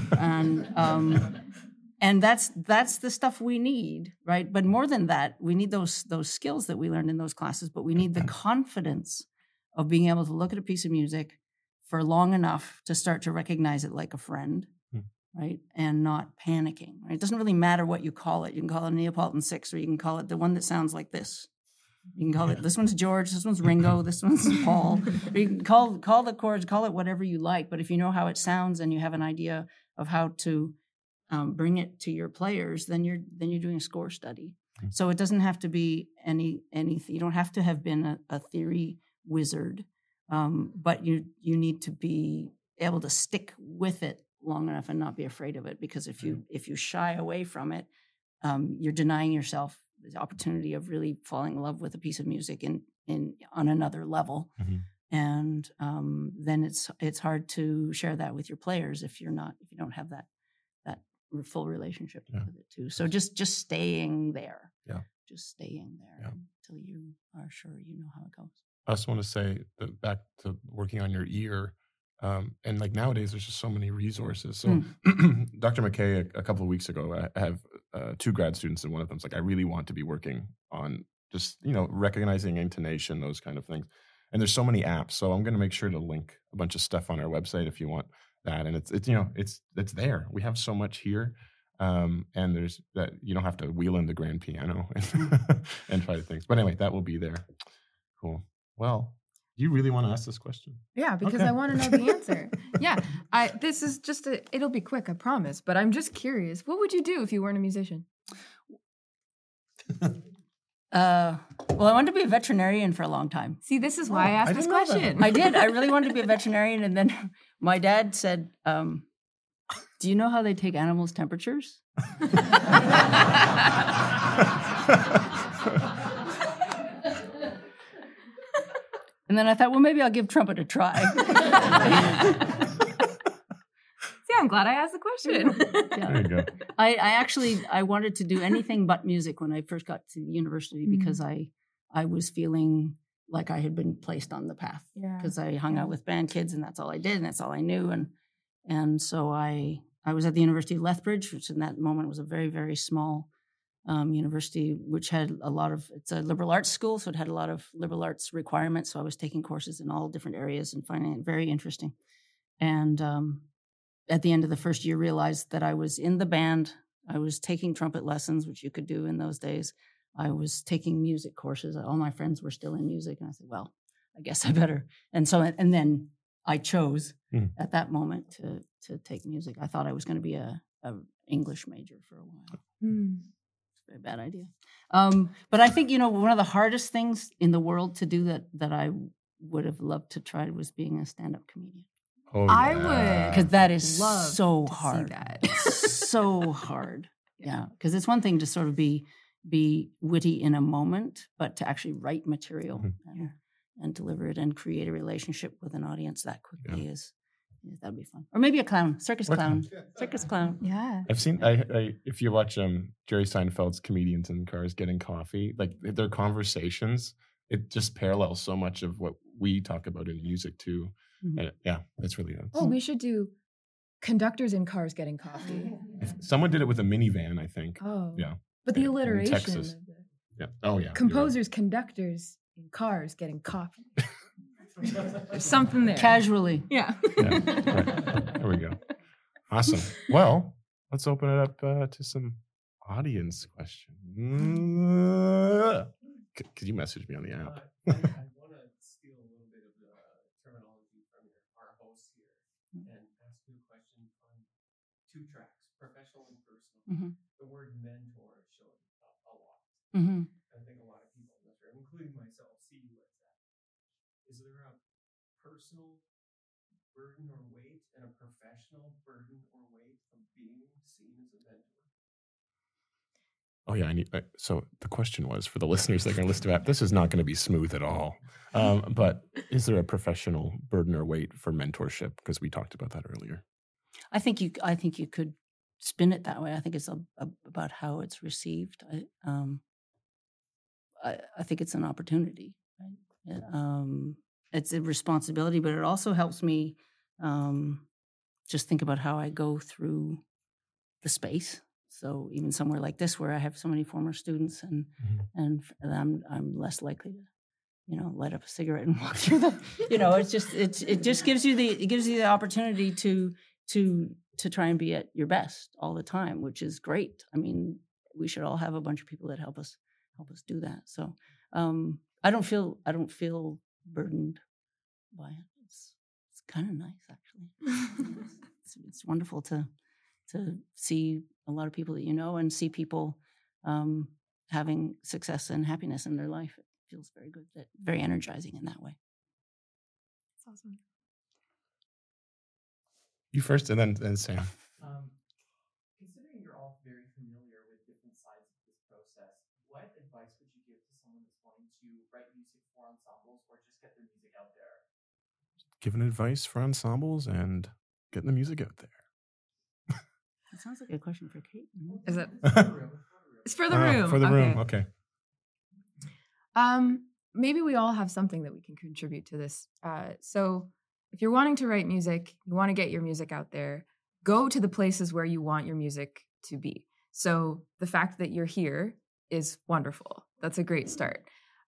and that's the stuff we need, right? But more than that, we need those skills that we learned in those classes, but we need the confidence of being able to look at a piece of music for long enough to start to recognize it like a friend, right? And not panicking, right? It doesn't really matter what you call it. You can call it a Neapolitan Six, or you can call it the one that sounds like this. You can call it, this one's George, this one's Ringo, this one's Paul. Or you can call the chords, call it whatever you like. But if you know how it sounds and you have an idea of how to bring it to your players, then you're doing a score study. So it doesn't have to be anything. You don't have to have been a theory wizard, but you need to be able to stick with it long enough and not be afraid of it. Because if you shy away from it, you're denying yourself the opportunity of really falling in love with a piece of music in on another level. And then it's hard to share that with your players if you don't have that full relationship with it too. So just staying there. Yeah. Just staying there until you are sure you know how it goes. I also want to say that back to working on your ear, and like nowadays there's just so many resources. So Dr. McKay, a couple of weeks ago, I have 2 grad students, and one of them's like, I really want to be working on just, recognizing intonation, those kind of things. And there's so many apps. So I'm going to make sure to link a bunch of stuff on our website if you want that. And it's there. We have so much here. And there's that you don't have to wheel in the grand piano and try to things. But anyway, that will be there. Cool. Well, you really want to ask this question? Yeah, because I want to know the answer. Yeah, this is just it'll be quick, I promise. But I'm just curious. What would you do if you weren't a musician? Well, I wanted to be a veterinarian for a long time. See, this is why I asked this question. I did. I really wanted to be a veterinarian. And then my dad said, do you know how they take animals' temperatures? And then I thought, well, maybe I'll give trumpet a try. See, I'm glad I asked the question. There you go. I wanted to do anything but music when I first got to the university because I was feeling like I had been placed on the path because I hung out with band kids and that's all I did and that's all I knew. And so I was at the University of Lethbridge, which in that moment was a very, very small university, which had it's a liberal arts school, so it had a lot of liberal arts requirements. So I was taking courses in all different areas and finding it very interesting. And at the end of the first year, realized that I was in the band. I was taking trumpet lessons, which you could do in those days. I was taking music courses. All my friends were still in music. And I said, well, I guess I better. And then I chose at that moment to take music. I thought I was going to be a English major for a while. It's a very bad idea. But I think, one of the hardest things in the world to do that I would have loved to try was being a stand-up comedian. Oh, I would. Because that is love so to hard. see that. So hard. Yeah. Because it's one thing to sort of be witty in a moment, but to actually write material and deliver it and create a relationship with an audience that quickly that'd be fun. Or maybe a clown, circus clown. Yeah. I've seen, if you watch Jerry Seinfeld's Comedians in Cars Getting Coffee, like their conversations, it just parallels so much of what we talk about in music too. And it's really nice. Oh, we should do conductors in cars getting coffee. Someone did it with a minivan, I think. Oh. Yeah. But the alliteration. Texas. Yeah. Oh, yeah. Composers, conductors in cars getting coffee. There's something there. Casually. Yeah. Right. There we go. Awesome. Well, let's open it up to some audience questions. Could you message me on the app? I want to steal a little bit of the terminology from our host here and ask you a question on 2 tracks, professional and personal. The word mentor showed up a lot. I think a lot of people in this room, including myself, see you as that. Is there a personal burden or weight and a professional burden or weight of being seen as a mentor? Oh, yeah. So the question was, for the listeners that are going to listen to that, this is not going to be smooth at all. But is there a professional burden or weight for mentorship? Because we talked about that earlier. I think you could spin it that way. I think it's about how it's received. I think it's an opportunity. Right? It's a responsibility, but it also helps me just think about how I go through the space. So even somewhere like this, where I have so many former students, and I'm less likely to, light up a cigarette and walk through the, it just gives you the opportunity to try and be at your best all the time, which is great. I mean, we should all have a bunch of people that help us do that. So I don't feel burdened by it. It's kind of nice, actually. It's wonderful to see a lot of people that and see people having success and happiness in their life. It feels very good, very energizing in that way. That's awesome. You first, and then Sam. Considering you're all very familiar with different sides of this process, what advice would you give to someone that's wanting to write music for ensembles or just get their music out there? Giving advice for ensembles and getting the music out there. That sounds like a question for Kate. Is it? It's for the room. It's for the room. For the room, okay. Maybe we all have something that we can contribute to this. So if you're wanting to write music, you want to get your music out there, go to the places where you want your music to be. So the fact that you're here is wonderful. That's a great start.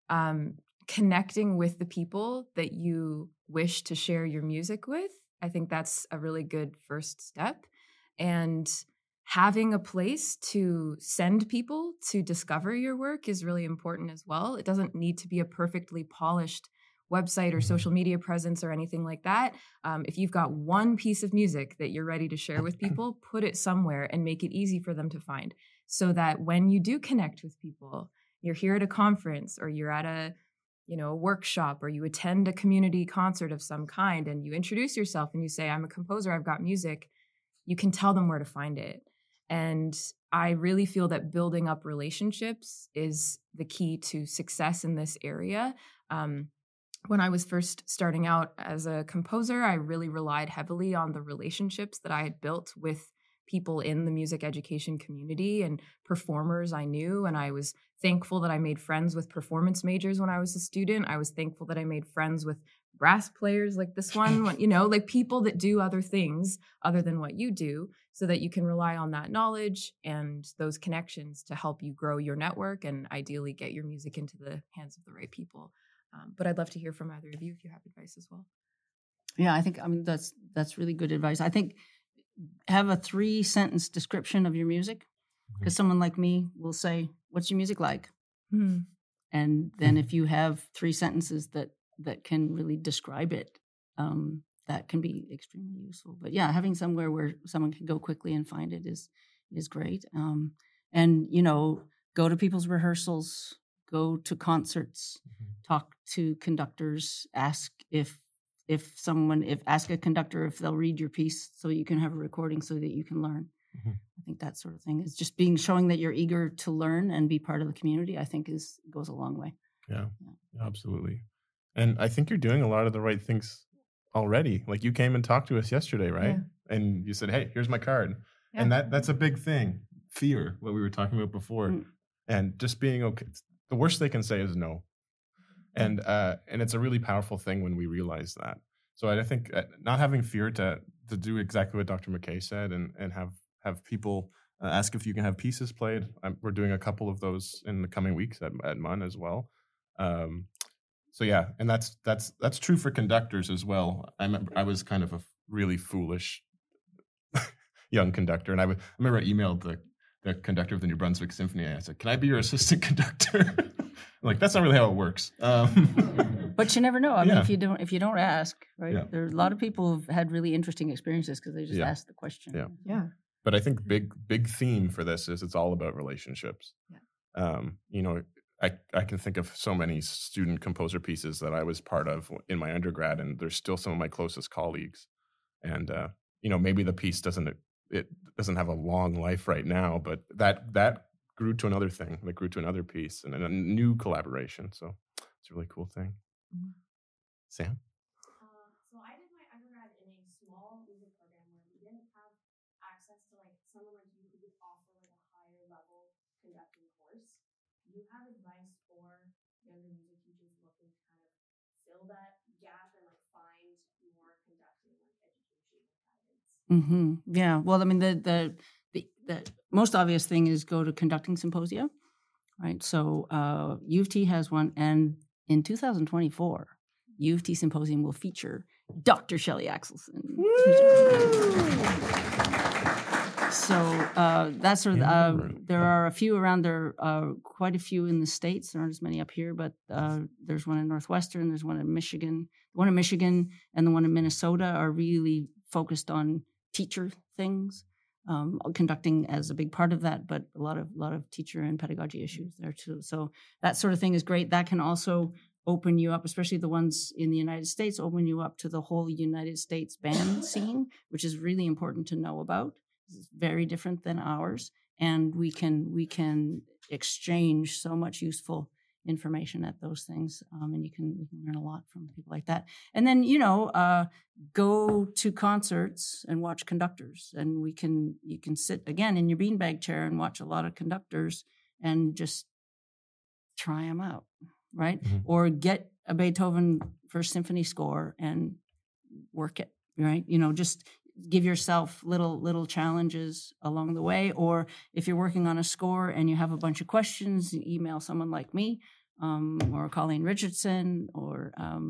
Connecting with the people that you wish to share your music with, I think that's a really good first step. And having a place to send people to discover your work is really important as well. It doesn't need to be a perfectly polished website or social media presence or anything like that. If you've got one piece of music that you're ready to share with people, put it somewhere and make it easy for them to find, so that when you do connect with people, you're here at a conference or you're at a workshop or you attend a community concert of some kind and you introduce yourself and you say, I'm a composer, I've got music, you can tell them where to find it. And I really feel that building up relationships is the key to success in this area. When I was first starting out as a composer, I really relied heavily on the relationships that I had built with people in the music education community and performers I knew. And I was thankful that I made friends with performance majors when I was a student. I was thankful that I made friends with brass players like this one, like people that do other things other than what you do, so that you can rely on that knowledge and those connections to help you grow your network and ideally get your music into the hands of the right people. But I'd love to hear from either of you if you have advice as well. Yeah, I think, that's really good advice. I think have a 3-sentence description of your music, because someone like me will say, what's your music like? Mm-hmm. And then if you have 3 sentences that can really describe it, that can be extremely useful. But yeah, having somewhere where someone can go quickly and find it is great. And, go to people's rehearsals, go to concerts, talk to conductors, ask ask a conductor if they'll read your piece so you can have a recording so that you can learn. I think that sort of thing is just showing that you're eager to learn and be part of the community, I think goes a long way. Yeah, absolutely. And I think you're doing a lot of the right things already. Like you came and talked to us yesterday, right? Yeah. And you said, hey, here's my card. Yeah. And that's a big thing. Fear, what we were talking about before. And just being okay. The worst they can say is no. And it's a really powerful thing when we realize that. So I think not having fear to do exactly what Dr. McKay said and have people ask if you can have pieces played. We're doing a couple of those in the coming weeks at MUN as well. So yeah, and that's true for conductors as well. I remember I was kind of a really foolish young conductor, and I remember I emailed the conductor of the New Brunswick Symphony. I said, "Can I be your assistant conductor?" Like, that's not really how it works. But you never know. I mean, if you don't ask, right? Yeah. There are a lot of people who've had really interesting experiences because they just asked the question. Yeah. But I think big theme for this is it's all about relationships. Yeah. I can think of so many student composer pieces that I was part of in my undergrad, and they're still some of my closest colleagues. And maybe the piece doesn't have a long life right now, but that grew to another thing, that grew to another piece and a new collaboration. So it's a really cool thing. Mm-hmm. Sam? So I did my undergrad in a small music program where we didn't have access to someone like you who could offer a higher level conducting course. Do you have advice for younger music teachers looking to kind of fill that gap and find more conducting education guidance? Mm-hmm. Yeah. Well, I mean, the most obvious thing is go to conducting symposia, right? So U of T has one, and in 2024, U of T Symposium will feature Dr. Shelley Axelson. So that's sort of there are a few around there, quite a few in the States. There aren't as many up here, but there's one in Northwestern, there's one in Michigan. The one in Michigan and the one in Minnesota are really focused on teacher things, conducting as a big part of that, but a lot of teacher and pedagogy issues there too. So that sort of thing is great. That can also open you up, especially the ones in the United States, open you up to the whole United States band scene, which is really important to know about. It's very different than ours. And we can exchange so much useful information at those things. And we can learn a lot from people like that. And then, go to concerts and watch conductors. And you can sit again in your beanbag chair and watch a lot of conductors and just try them out, right? Mm-hmm. Or get a Beethoven First Symphony score and work it, right? Just give yourself little challenges along the way. Or if you're working on a score and you have a bunch of questions, you email someone like me, or Colleen Richardson, or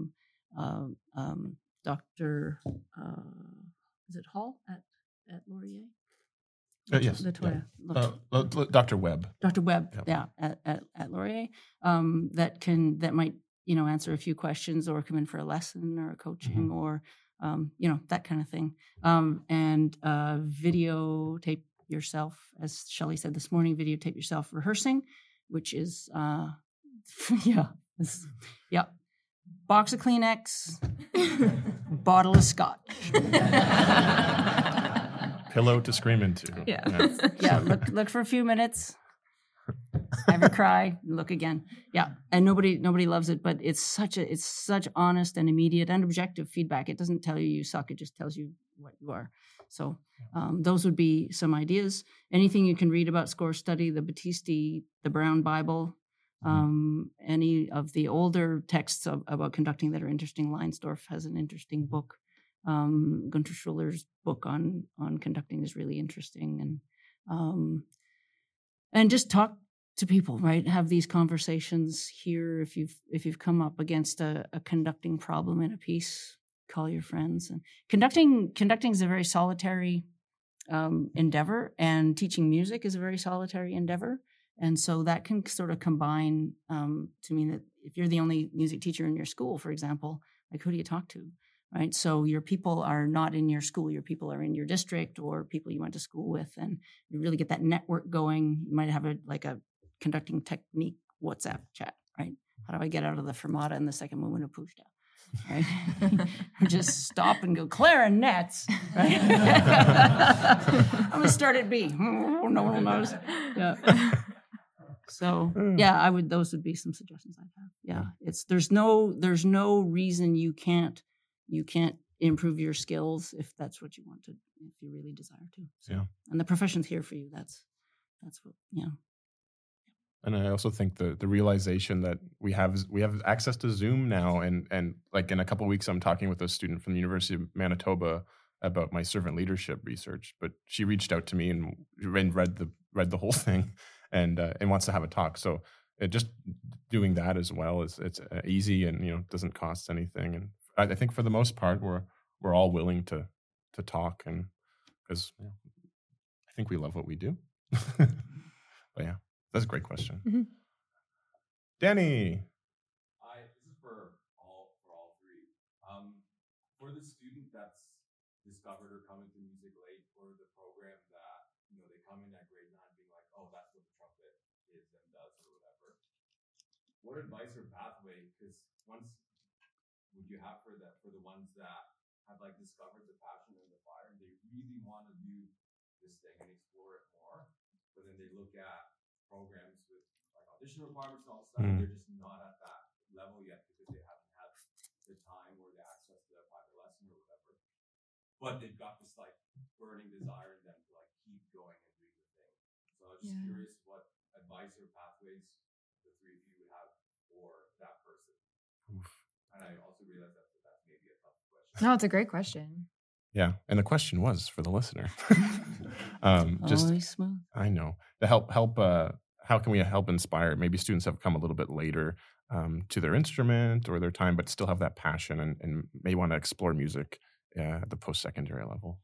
Dr. Is it Hall at Laurier? Yes. Latoya. Yeah. Dr. Webb. Dr. Webb, yeah, at Laurier, that might, answer a few questions or come in for a lesson or a coaching, mm-hmm. or, that kind of thing. And videotape yourself, as Shelley said this morning, videotape yourself rehearsing, which is, box of Kleenex, bottle of scotch. Pillow to scream into. Yeah. Look for a few minutes. Have a cry. Look again. Yeah, and nobody loves it, but it's such honest and immediate and objective feedback. It doesn't tell you suck. It just tells you what you are. So those would be some ideas. Anything you can read about score study, the Battisti, the Brown Bible, any of the older texts about conducting that are interesting. Leinsdorf has an interesting book. Gunther Schuller's book on conducting is really interesting, and just talk to people, right? Have these conversations here. If you've come up against a conducting problem in a piece, call your friends. And conducting is a very solitary endeavor, and teaching music is a very solitary endeavor. And so that can sort of combine to mean that if you're the only music teacher in your school, for example, like who do you talk to? Right. So your people are not in your school. Your people are in your district or people you went to school with, and you really get that network going. You might have a conducting technique WhatsApp chat, right? How do I get out of the fermata and the second movement of Pushta? Right? Or just stop and go clarinets, right? I'm gonna start at B. No one knows. Yeah. So those would be some suggestions I'd have. Yeah. There's no reason you can't improve your skills if that's what you want to, if you really desire to. So, yeah. And the profession's here for you. That's what, yeah. And I also think the realization that we have access to Zoom now, and like in a couple of weeks, I'm talking with a student from the University of Manitoba about my servant leadership research. But she reached out to me and read the whole thing, and wants to have a talk. So just doing that as well it's easy and doesn't cost anything. And I think for the most part we're all willing to talk, and because I think we love what we do. But yeah, that's a great question. Mm-hmm. Danny. Hi, this is for all three. For the student that's discovered or come into music late, or the program that they come in at grade 9 being like, oh, that's what the trumpet is and does or whatever. What advice or pathway? Because would you have for the ones that have discovered the passion and the fire, and they really want to do this thing and explore it more, but then they look at programs with audition requirements and all this stuff, and they're just not at that level yet because they haven't had the time or the access to that private lesson or whatever. But they've got this burning desire in them to keep going and doing the thing. So I was just curious what advice or pathways the three of you would have for that person. Oof. And I also realize that may be a tough question. No, it's a great question. Yeah, and the question was for the listener. Always smooth. I know. To help. How can we help inspire? Maybe students have come a little bit later to their instrument or their time, but still have that passion and may want to explore music at the post-secondary level.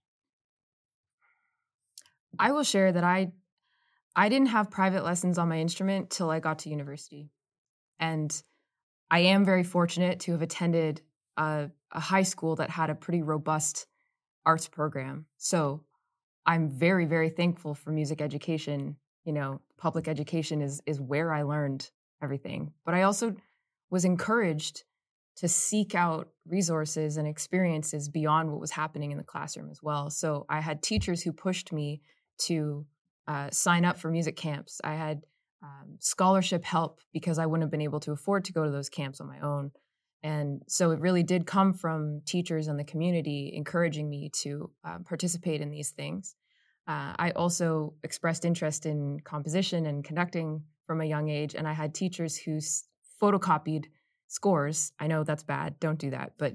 I will share that I didn't have private lessons on my instrument till I got to university, and I am very fortunate to have attended a high school that had a pretty robust arts program. So I'm very, very thankful for music education. Public education is where I learned everything. But I also was encouraged to seek out resources and experiences beyond what was happening in the classroom as well. So I had teachers who pushed me to sign up for music camps. I had scholarship help because I wouldn't have been able to afford to go to those camps on my own. And so it really did come from teachers in the community encouraging me to participate in these things. I also expressed interest in composition and conducting from a young age, and I had teachers who photocopied scores. I know that's bad. Don't do that. But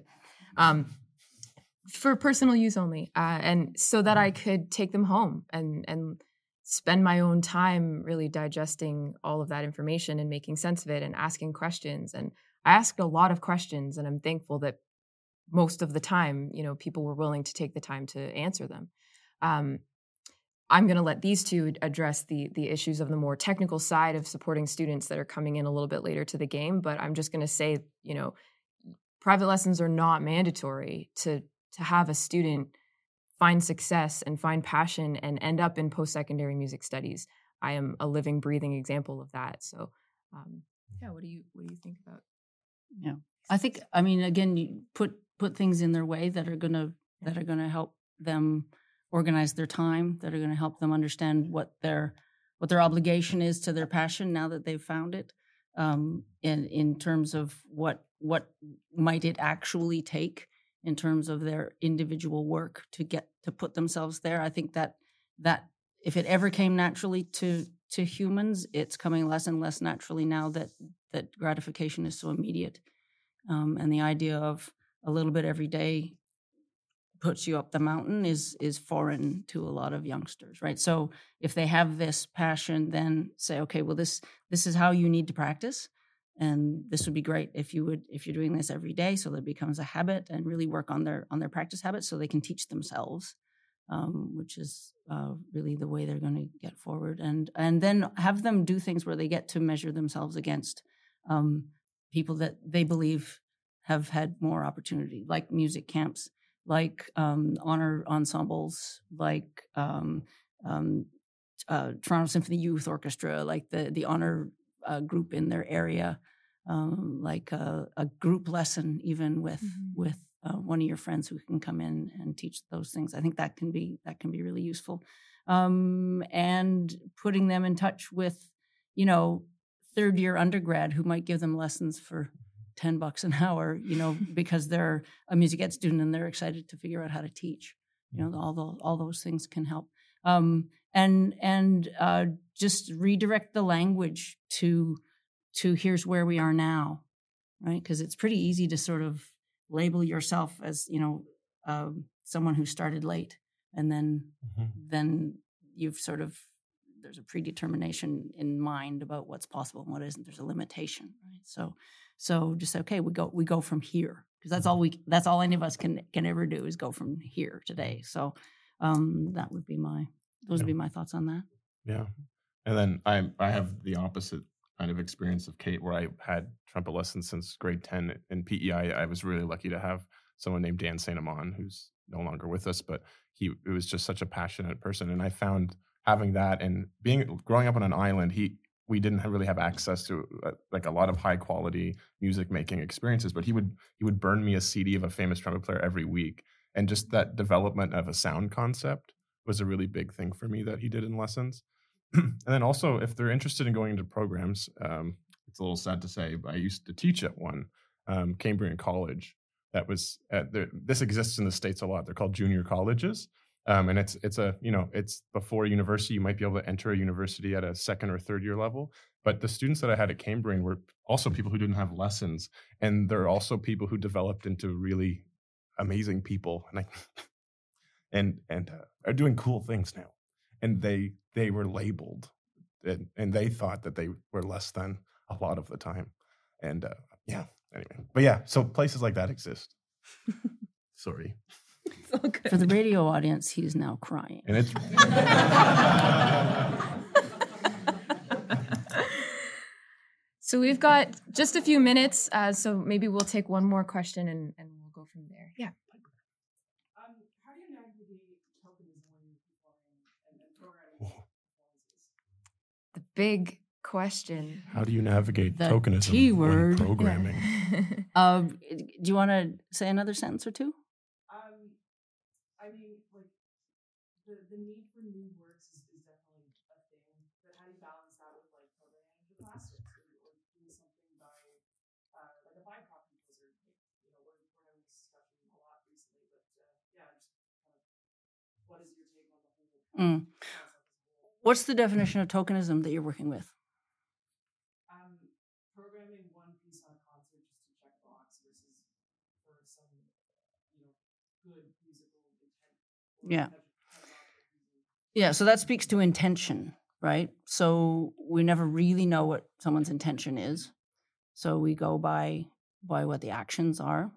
for personal use only. And so that I could take them home and spend my own time really digesting all of that information and making sense of it and asking questions. And I asked a lot of questions, and I'm thankful that most of the time, people were willing to take the time to answer them. I'm going to let these two address the issues of the more technical side of supporting students that are coming in a little bit later to the game. But I'm just going to say, private lessons are not mandatory to have a student find success and find passion and end up in post-secondary music studies. I am a living, breathing example of that. So, what do you think about? Yeah, I think. Again, you put things in their way that are gonna help them organize their time, that are going to help them understand what their obligation is to their passion now that they've found it, in terms of what might it actually take in terms of their individual work to get to put themselves there. I think that if it ever came naturally to humans, it's coming less and less naturally now that gratification is so immediate, and the idea of a little bit every day puts you up the mountain is foreign to a lot of youngsters, right? So if they have this passion, then say, okay, well, this is how you need to practice, and this would be great if you're doing this every day, so that it becomes a habit, and really work on their practice habits so they can teach themselves, which is really the way they're going to get forward, and then have them do things where they get to measure themselves against people that they believe have had more opportunity, like music camps, like honor ensembles, like Toronto Symphony Youth Orchestra, like the honor group in their area, like a group lesson, even with one of your friends who can come in and teach those things. I think that can be really useful, and putting them in touch with, third year undergrad who might give them lessons for $10 an hour, because they're a music ed student and they're excited to figure out how to teach. All those things can help. And just redirect the language to here's where we are now, right? Because it's pretty easy to sort of label yourself as, someone who started late, and then you've sort of, there's a predetermination in mind about what's possible and what isn't. There's a limitation, right? So just say, okay, we go from here, because that's all any of us can ever do is go from here today. So that would be would be my thoughts on that. Yeah. And then I have the opposite kind of experience of Kate, where I had trumpet lessons since grade 10 in PEI. I was really lucky to have someone named Dan St. Amand, who's no longer with us, but he was just such a passionate person. And I found having that and growing up on an island, we didn't really have access to like a lot of high quality music making experiences, but he would burn me a CD of a famous trumpet player every week. And just that development of a sound concept was a really big thing for me that he did in lessons. And then also, if they're interested in going into programs, it's a little sad to say, but I used to teach at one, Cambrian College. That was this exists in the States a lot. They're called junior colleges. And it's before university. You might be able to enter a university at a second or third year level. But the students that I had at Cambrian were also people who didn't have lessons. And they're also people who developed into really amazing people and are doing cool things now. And they were labeled and they thought that they were less than a lot of the time. And anyway. But yeah, so places like that exist. Sorry. For the radio audience, he's now crying. And it's So we've got just a few minutes, so maybe we'll take one more question and we'll go from there. Yeah. How do you navigate tokenism when you perform and programming performances? The big question. How do you navigate The tokenism T when word. programming? Do you want to say another sentence or two? I mean, like the need for new works is definitely a thing, but how do you balance that with like programming for classics or doing something by like a BIPOC composer? Like, we're having this discussion a lot recently, but yeah, just kind of what is your take on the whole concept as a whole? What's the definition of tokenism that you're working with? Programming one piece on a concert just to check a box versus for some, good musical intent. Yeah. Yeah, so that speaks to intention, right? So we never really know what someone's intention is. So we go by what the actions are.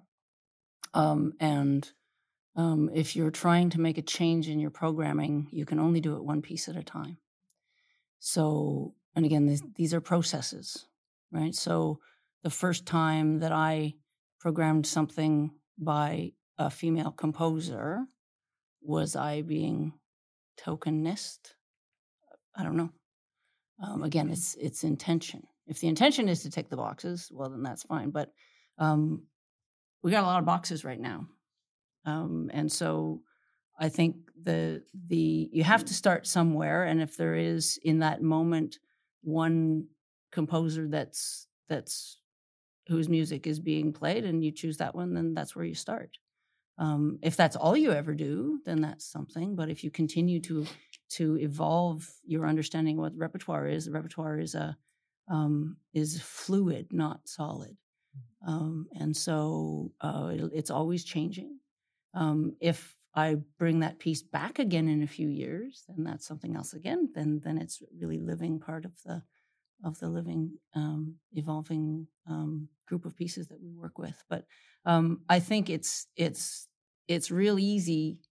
If you're trying to make a change in your programming, you can only do it one piece at a time. So, and again, these are processes, right? So the first time that I programmed something by a female composer, was I being tokenist? I don't know. Again, it's intention. If the intention is to tick the boxes, well, then that's fine. But we got a lot of boxes right now. And so I think you have to start somewhere. And if there is in that moment one composer that's whose music is being played and you choose that one, then that's where you start. If that's all you ever do, then that's something. But if you continue to evolve your understanding of what repertoire is, the repertoire is fluid, not solid, and so it's always changing. If I bring that piece back again in a few years, then that's something else again. Then it's really living part of the living, evolving group of pieces that we work with. But I think it's real easy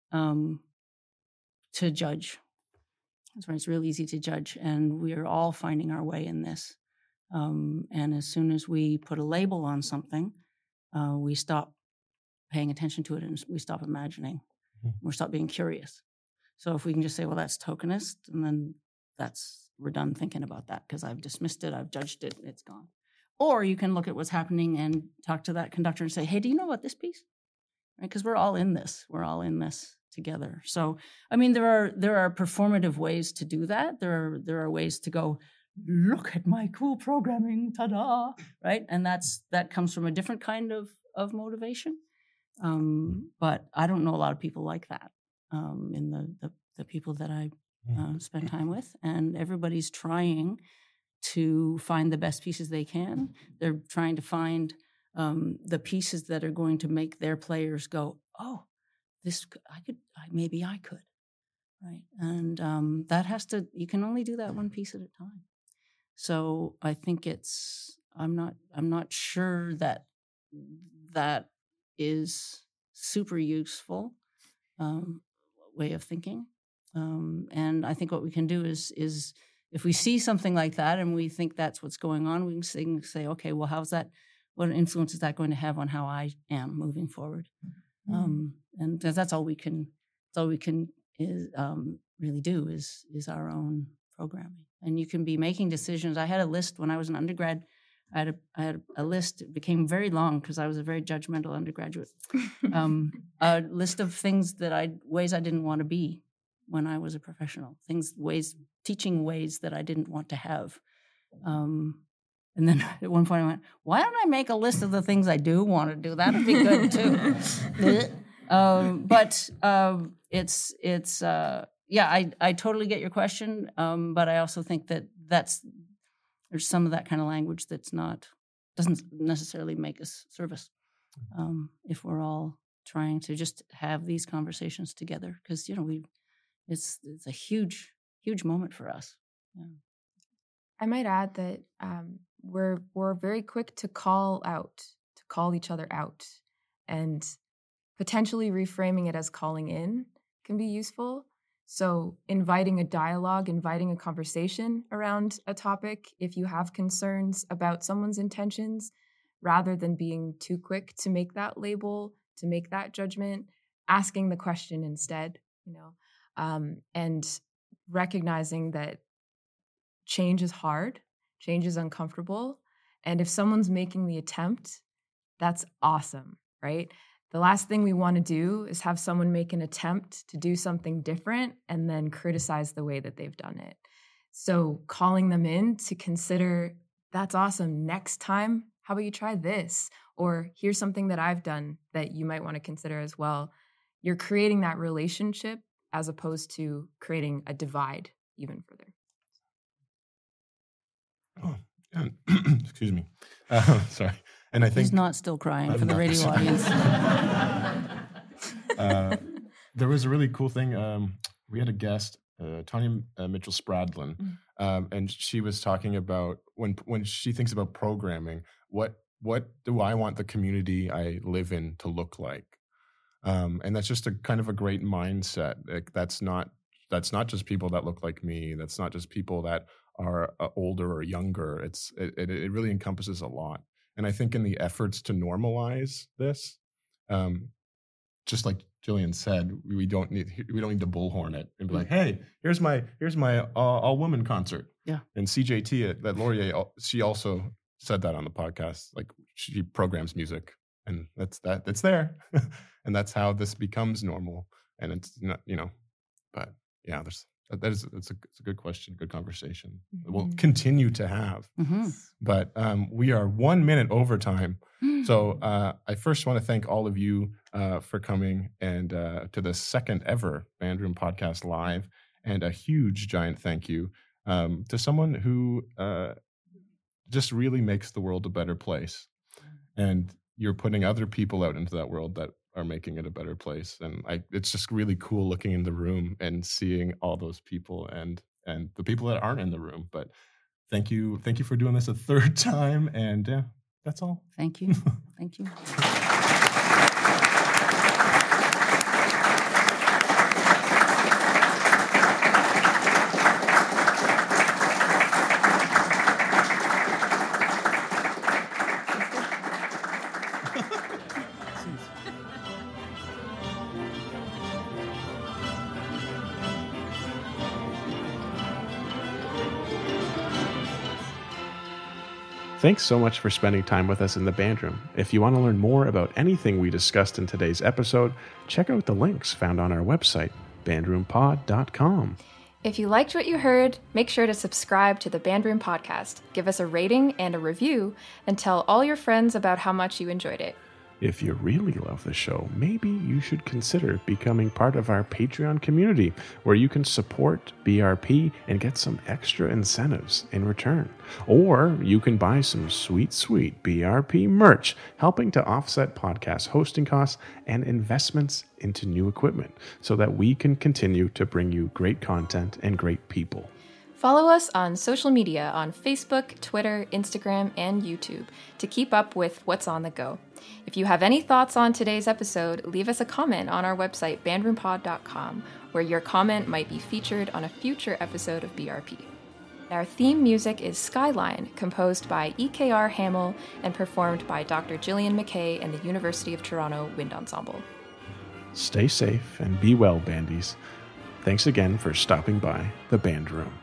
to judge. That's right. It's real easy to judge, and we are all finding our way in this. And as soon as we put a label on something, we stop paying attention to it, and we stop imagining. We stop being curious. So if we can just say, "Well, that's tokenist," and then we're done thinking about that because I've dismissed it, I've judged it, it's gone. Or you can look at what's happening and talk to that conductor and say, "Hey, do you know about this piece?" Right? Because we're all in this. We're all in this together. So, I mean, there are performative ways to do that. There are ways to go, "Look at my cool programming, ta-da!" Right? And that comes from a different kind of motivation. But I don't know a lot of people like that in the people that I spend time with, and everybody's trying to find the best pieces they can. They're trying to find the pieces that are going to make their players go, "Oh, maybe I could," right? And you can only do that one piece at a time. So I think I'm not sure that is super useful way of thinking. And I think what we can do is if we see something like that and we think that's what's going on, we can say, "Okay, well, what influence is that going to have on how I am moving forward?" And that's all we can really do is our own programming. And you can be making decisions. I had a list when I was an undergrad. I had a list. It became very long because I was a very judgmental undergraduate. A list of things ways I didn't want to be when I was a professional. Teaching ways that I didn't want to have. And then at one point I went, "Why don't I make a list of the things I do want to do? That'd be good too." But I totally get your question. But I also think that there's some of that kind of language doesn't necessarily make us service if we're all trying to just have these conversations together, because it's a huge moment for us. Yeah. I might add that we're very quick to call each other out, and potentially reframing it as calling in can be useful. So inviting a dialogue, inviting a conversation around a topic if you have concerns about someone's intentions, rather than being too quick to make that label, to make that judgment, asking the question instead, and recognizing that change is hard, change is uncomfortable. And if someone's making the attempt, that's awesome, right? The last thing we want to do is have someone make an attempt to do something different and then criticize the way that they've done it. So calling them in to consider, that's awesome. Next time, how about you try this? Or here's something that I've done that you might want to consider as well. You're creating that relationship as opposed to creating a divide even further. Oh, excuse me. Sorry. And I think he's not still crying for the radio audience. There was a really cool thing. We had a guest, Tanya Mitchell Spradlin, and she was talking about when she thinks about programming, what do I want the community I live in to look like? And that's just a kind of a great mindset. Like, that's not just people that look like me. That's not just people that are older or younger. It really encompasses a lot. And I think in the efforts to normalize this, just like Jillian said, we don't need to bullhorn it and be like, hey, here's my all woman concert. Yeah. And CJT at Laurier, she also said that on the podcast. Like, she programs music, and it's there, and that's how this becomes normal. And it's not, but yeah, it's a good question, good conversation. We'll continue to have. But we are 1 minute over time. So I first want to thank all of you for coming and to the second ever Bandroom Podcast Live, and a huge, giant thank you to someone who just really makes the world a better place. And you're putting other people out into that world that are making it a better place. And it's just really cool looking in the room and seeing all those people and the people that aren't in the room. But thank you for doing this a third time. And yeah, that's all. Thank you. Thank you. Thanks so much for spending time with us in the Bandroom. If you want to learn more about anything we discussed in today's episode, check out the links found on our website, bandroompod.com. If you liked what you heard, make sure to subscribe to the Bandroom Podcast, give us a rating and a review, and tell all your friends about how much you enjoyed it. If you really love the show, maybe you should consider becoming part of our Patreon community, where you can support BRP and get some extra incentives in return. Or you can buy some sweet, sweet BRP merch, helping to offset podcast hosting costs and investments into new equipment, so that we can continue to bring you great content and great people. Follow us on social media on Facebook, Twitter, Instagram, and YouTube to keep up with what's on the go. If you have any thoughts on today's episode, leave us a comment on our website, bandroompod.com, where your comment might be featured on a future episode of BRP. Our theme music is Skyline, composed by EKR Hamill and performed by Dr. Gillian McKay and the University of Toronto Wind Ensemble. Stay safe and be well, bandies. Thanks again for stopping by the Bandroom.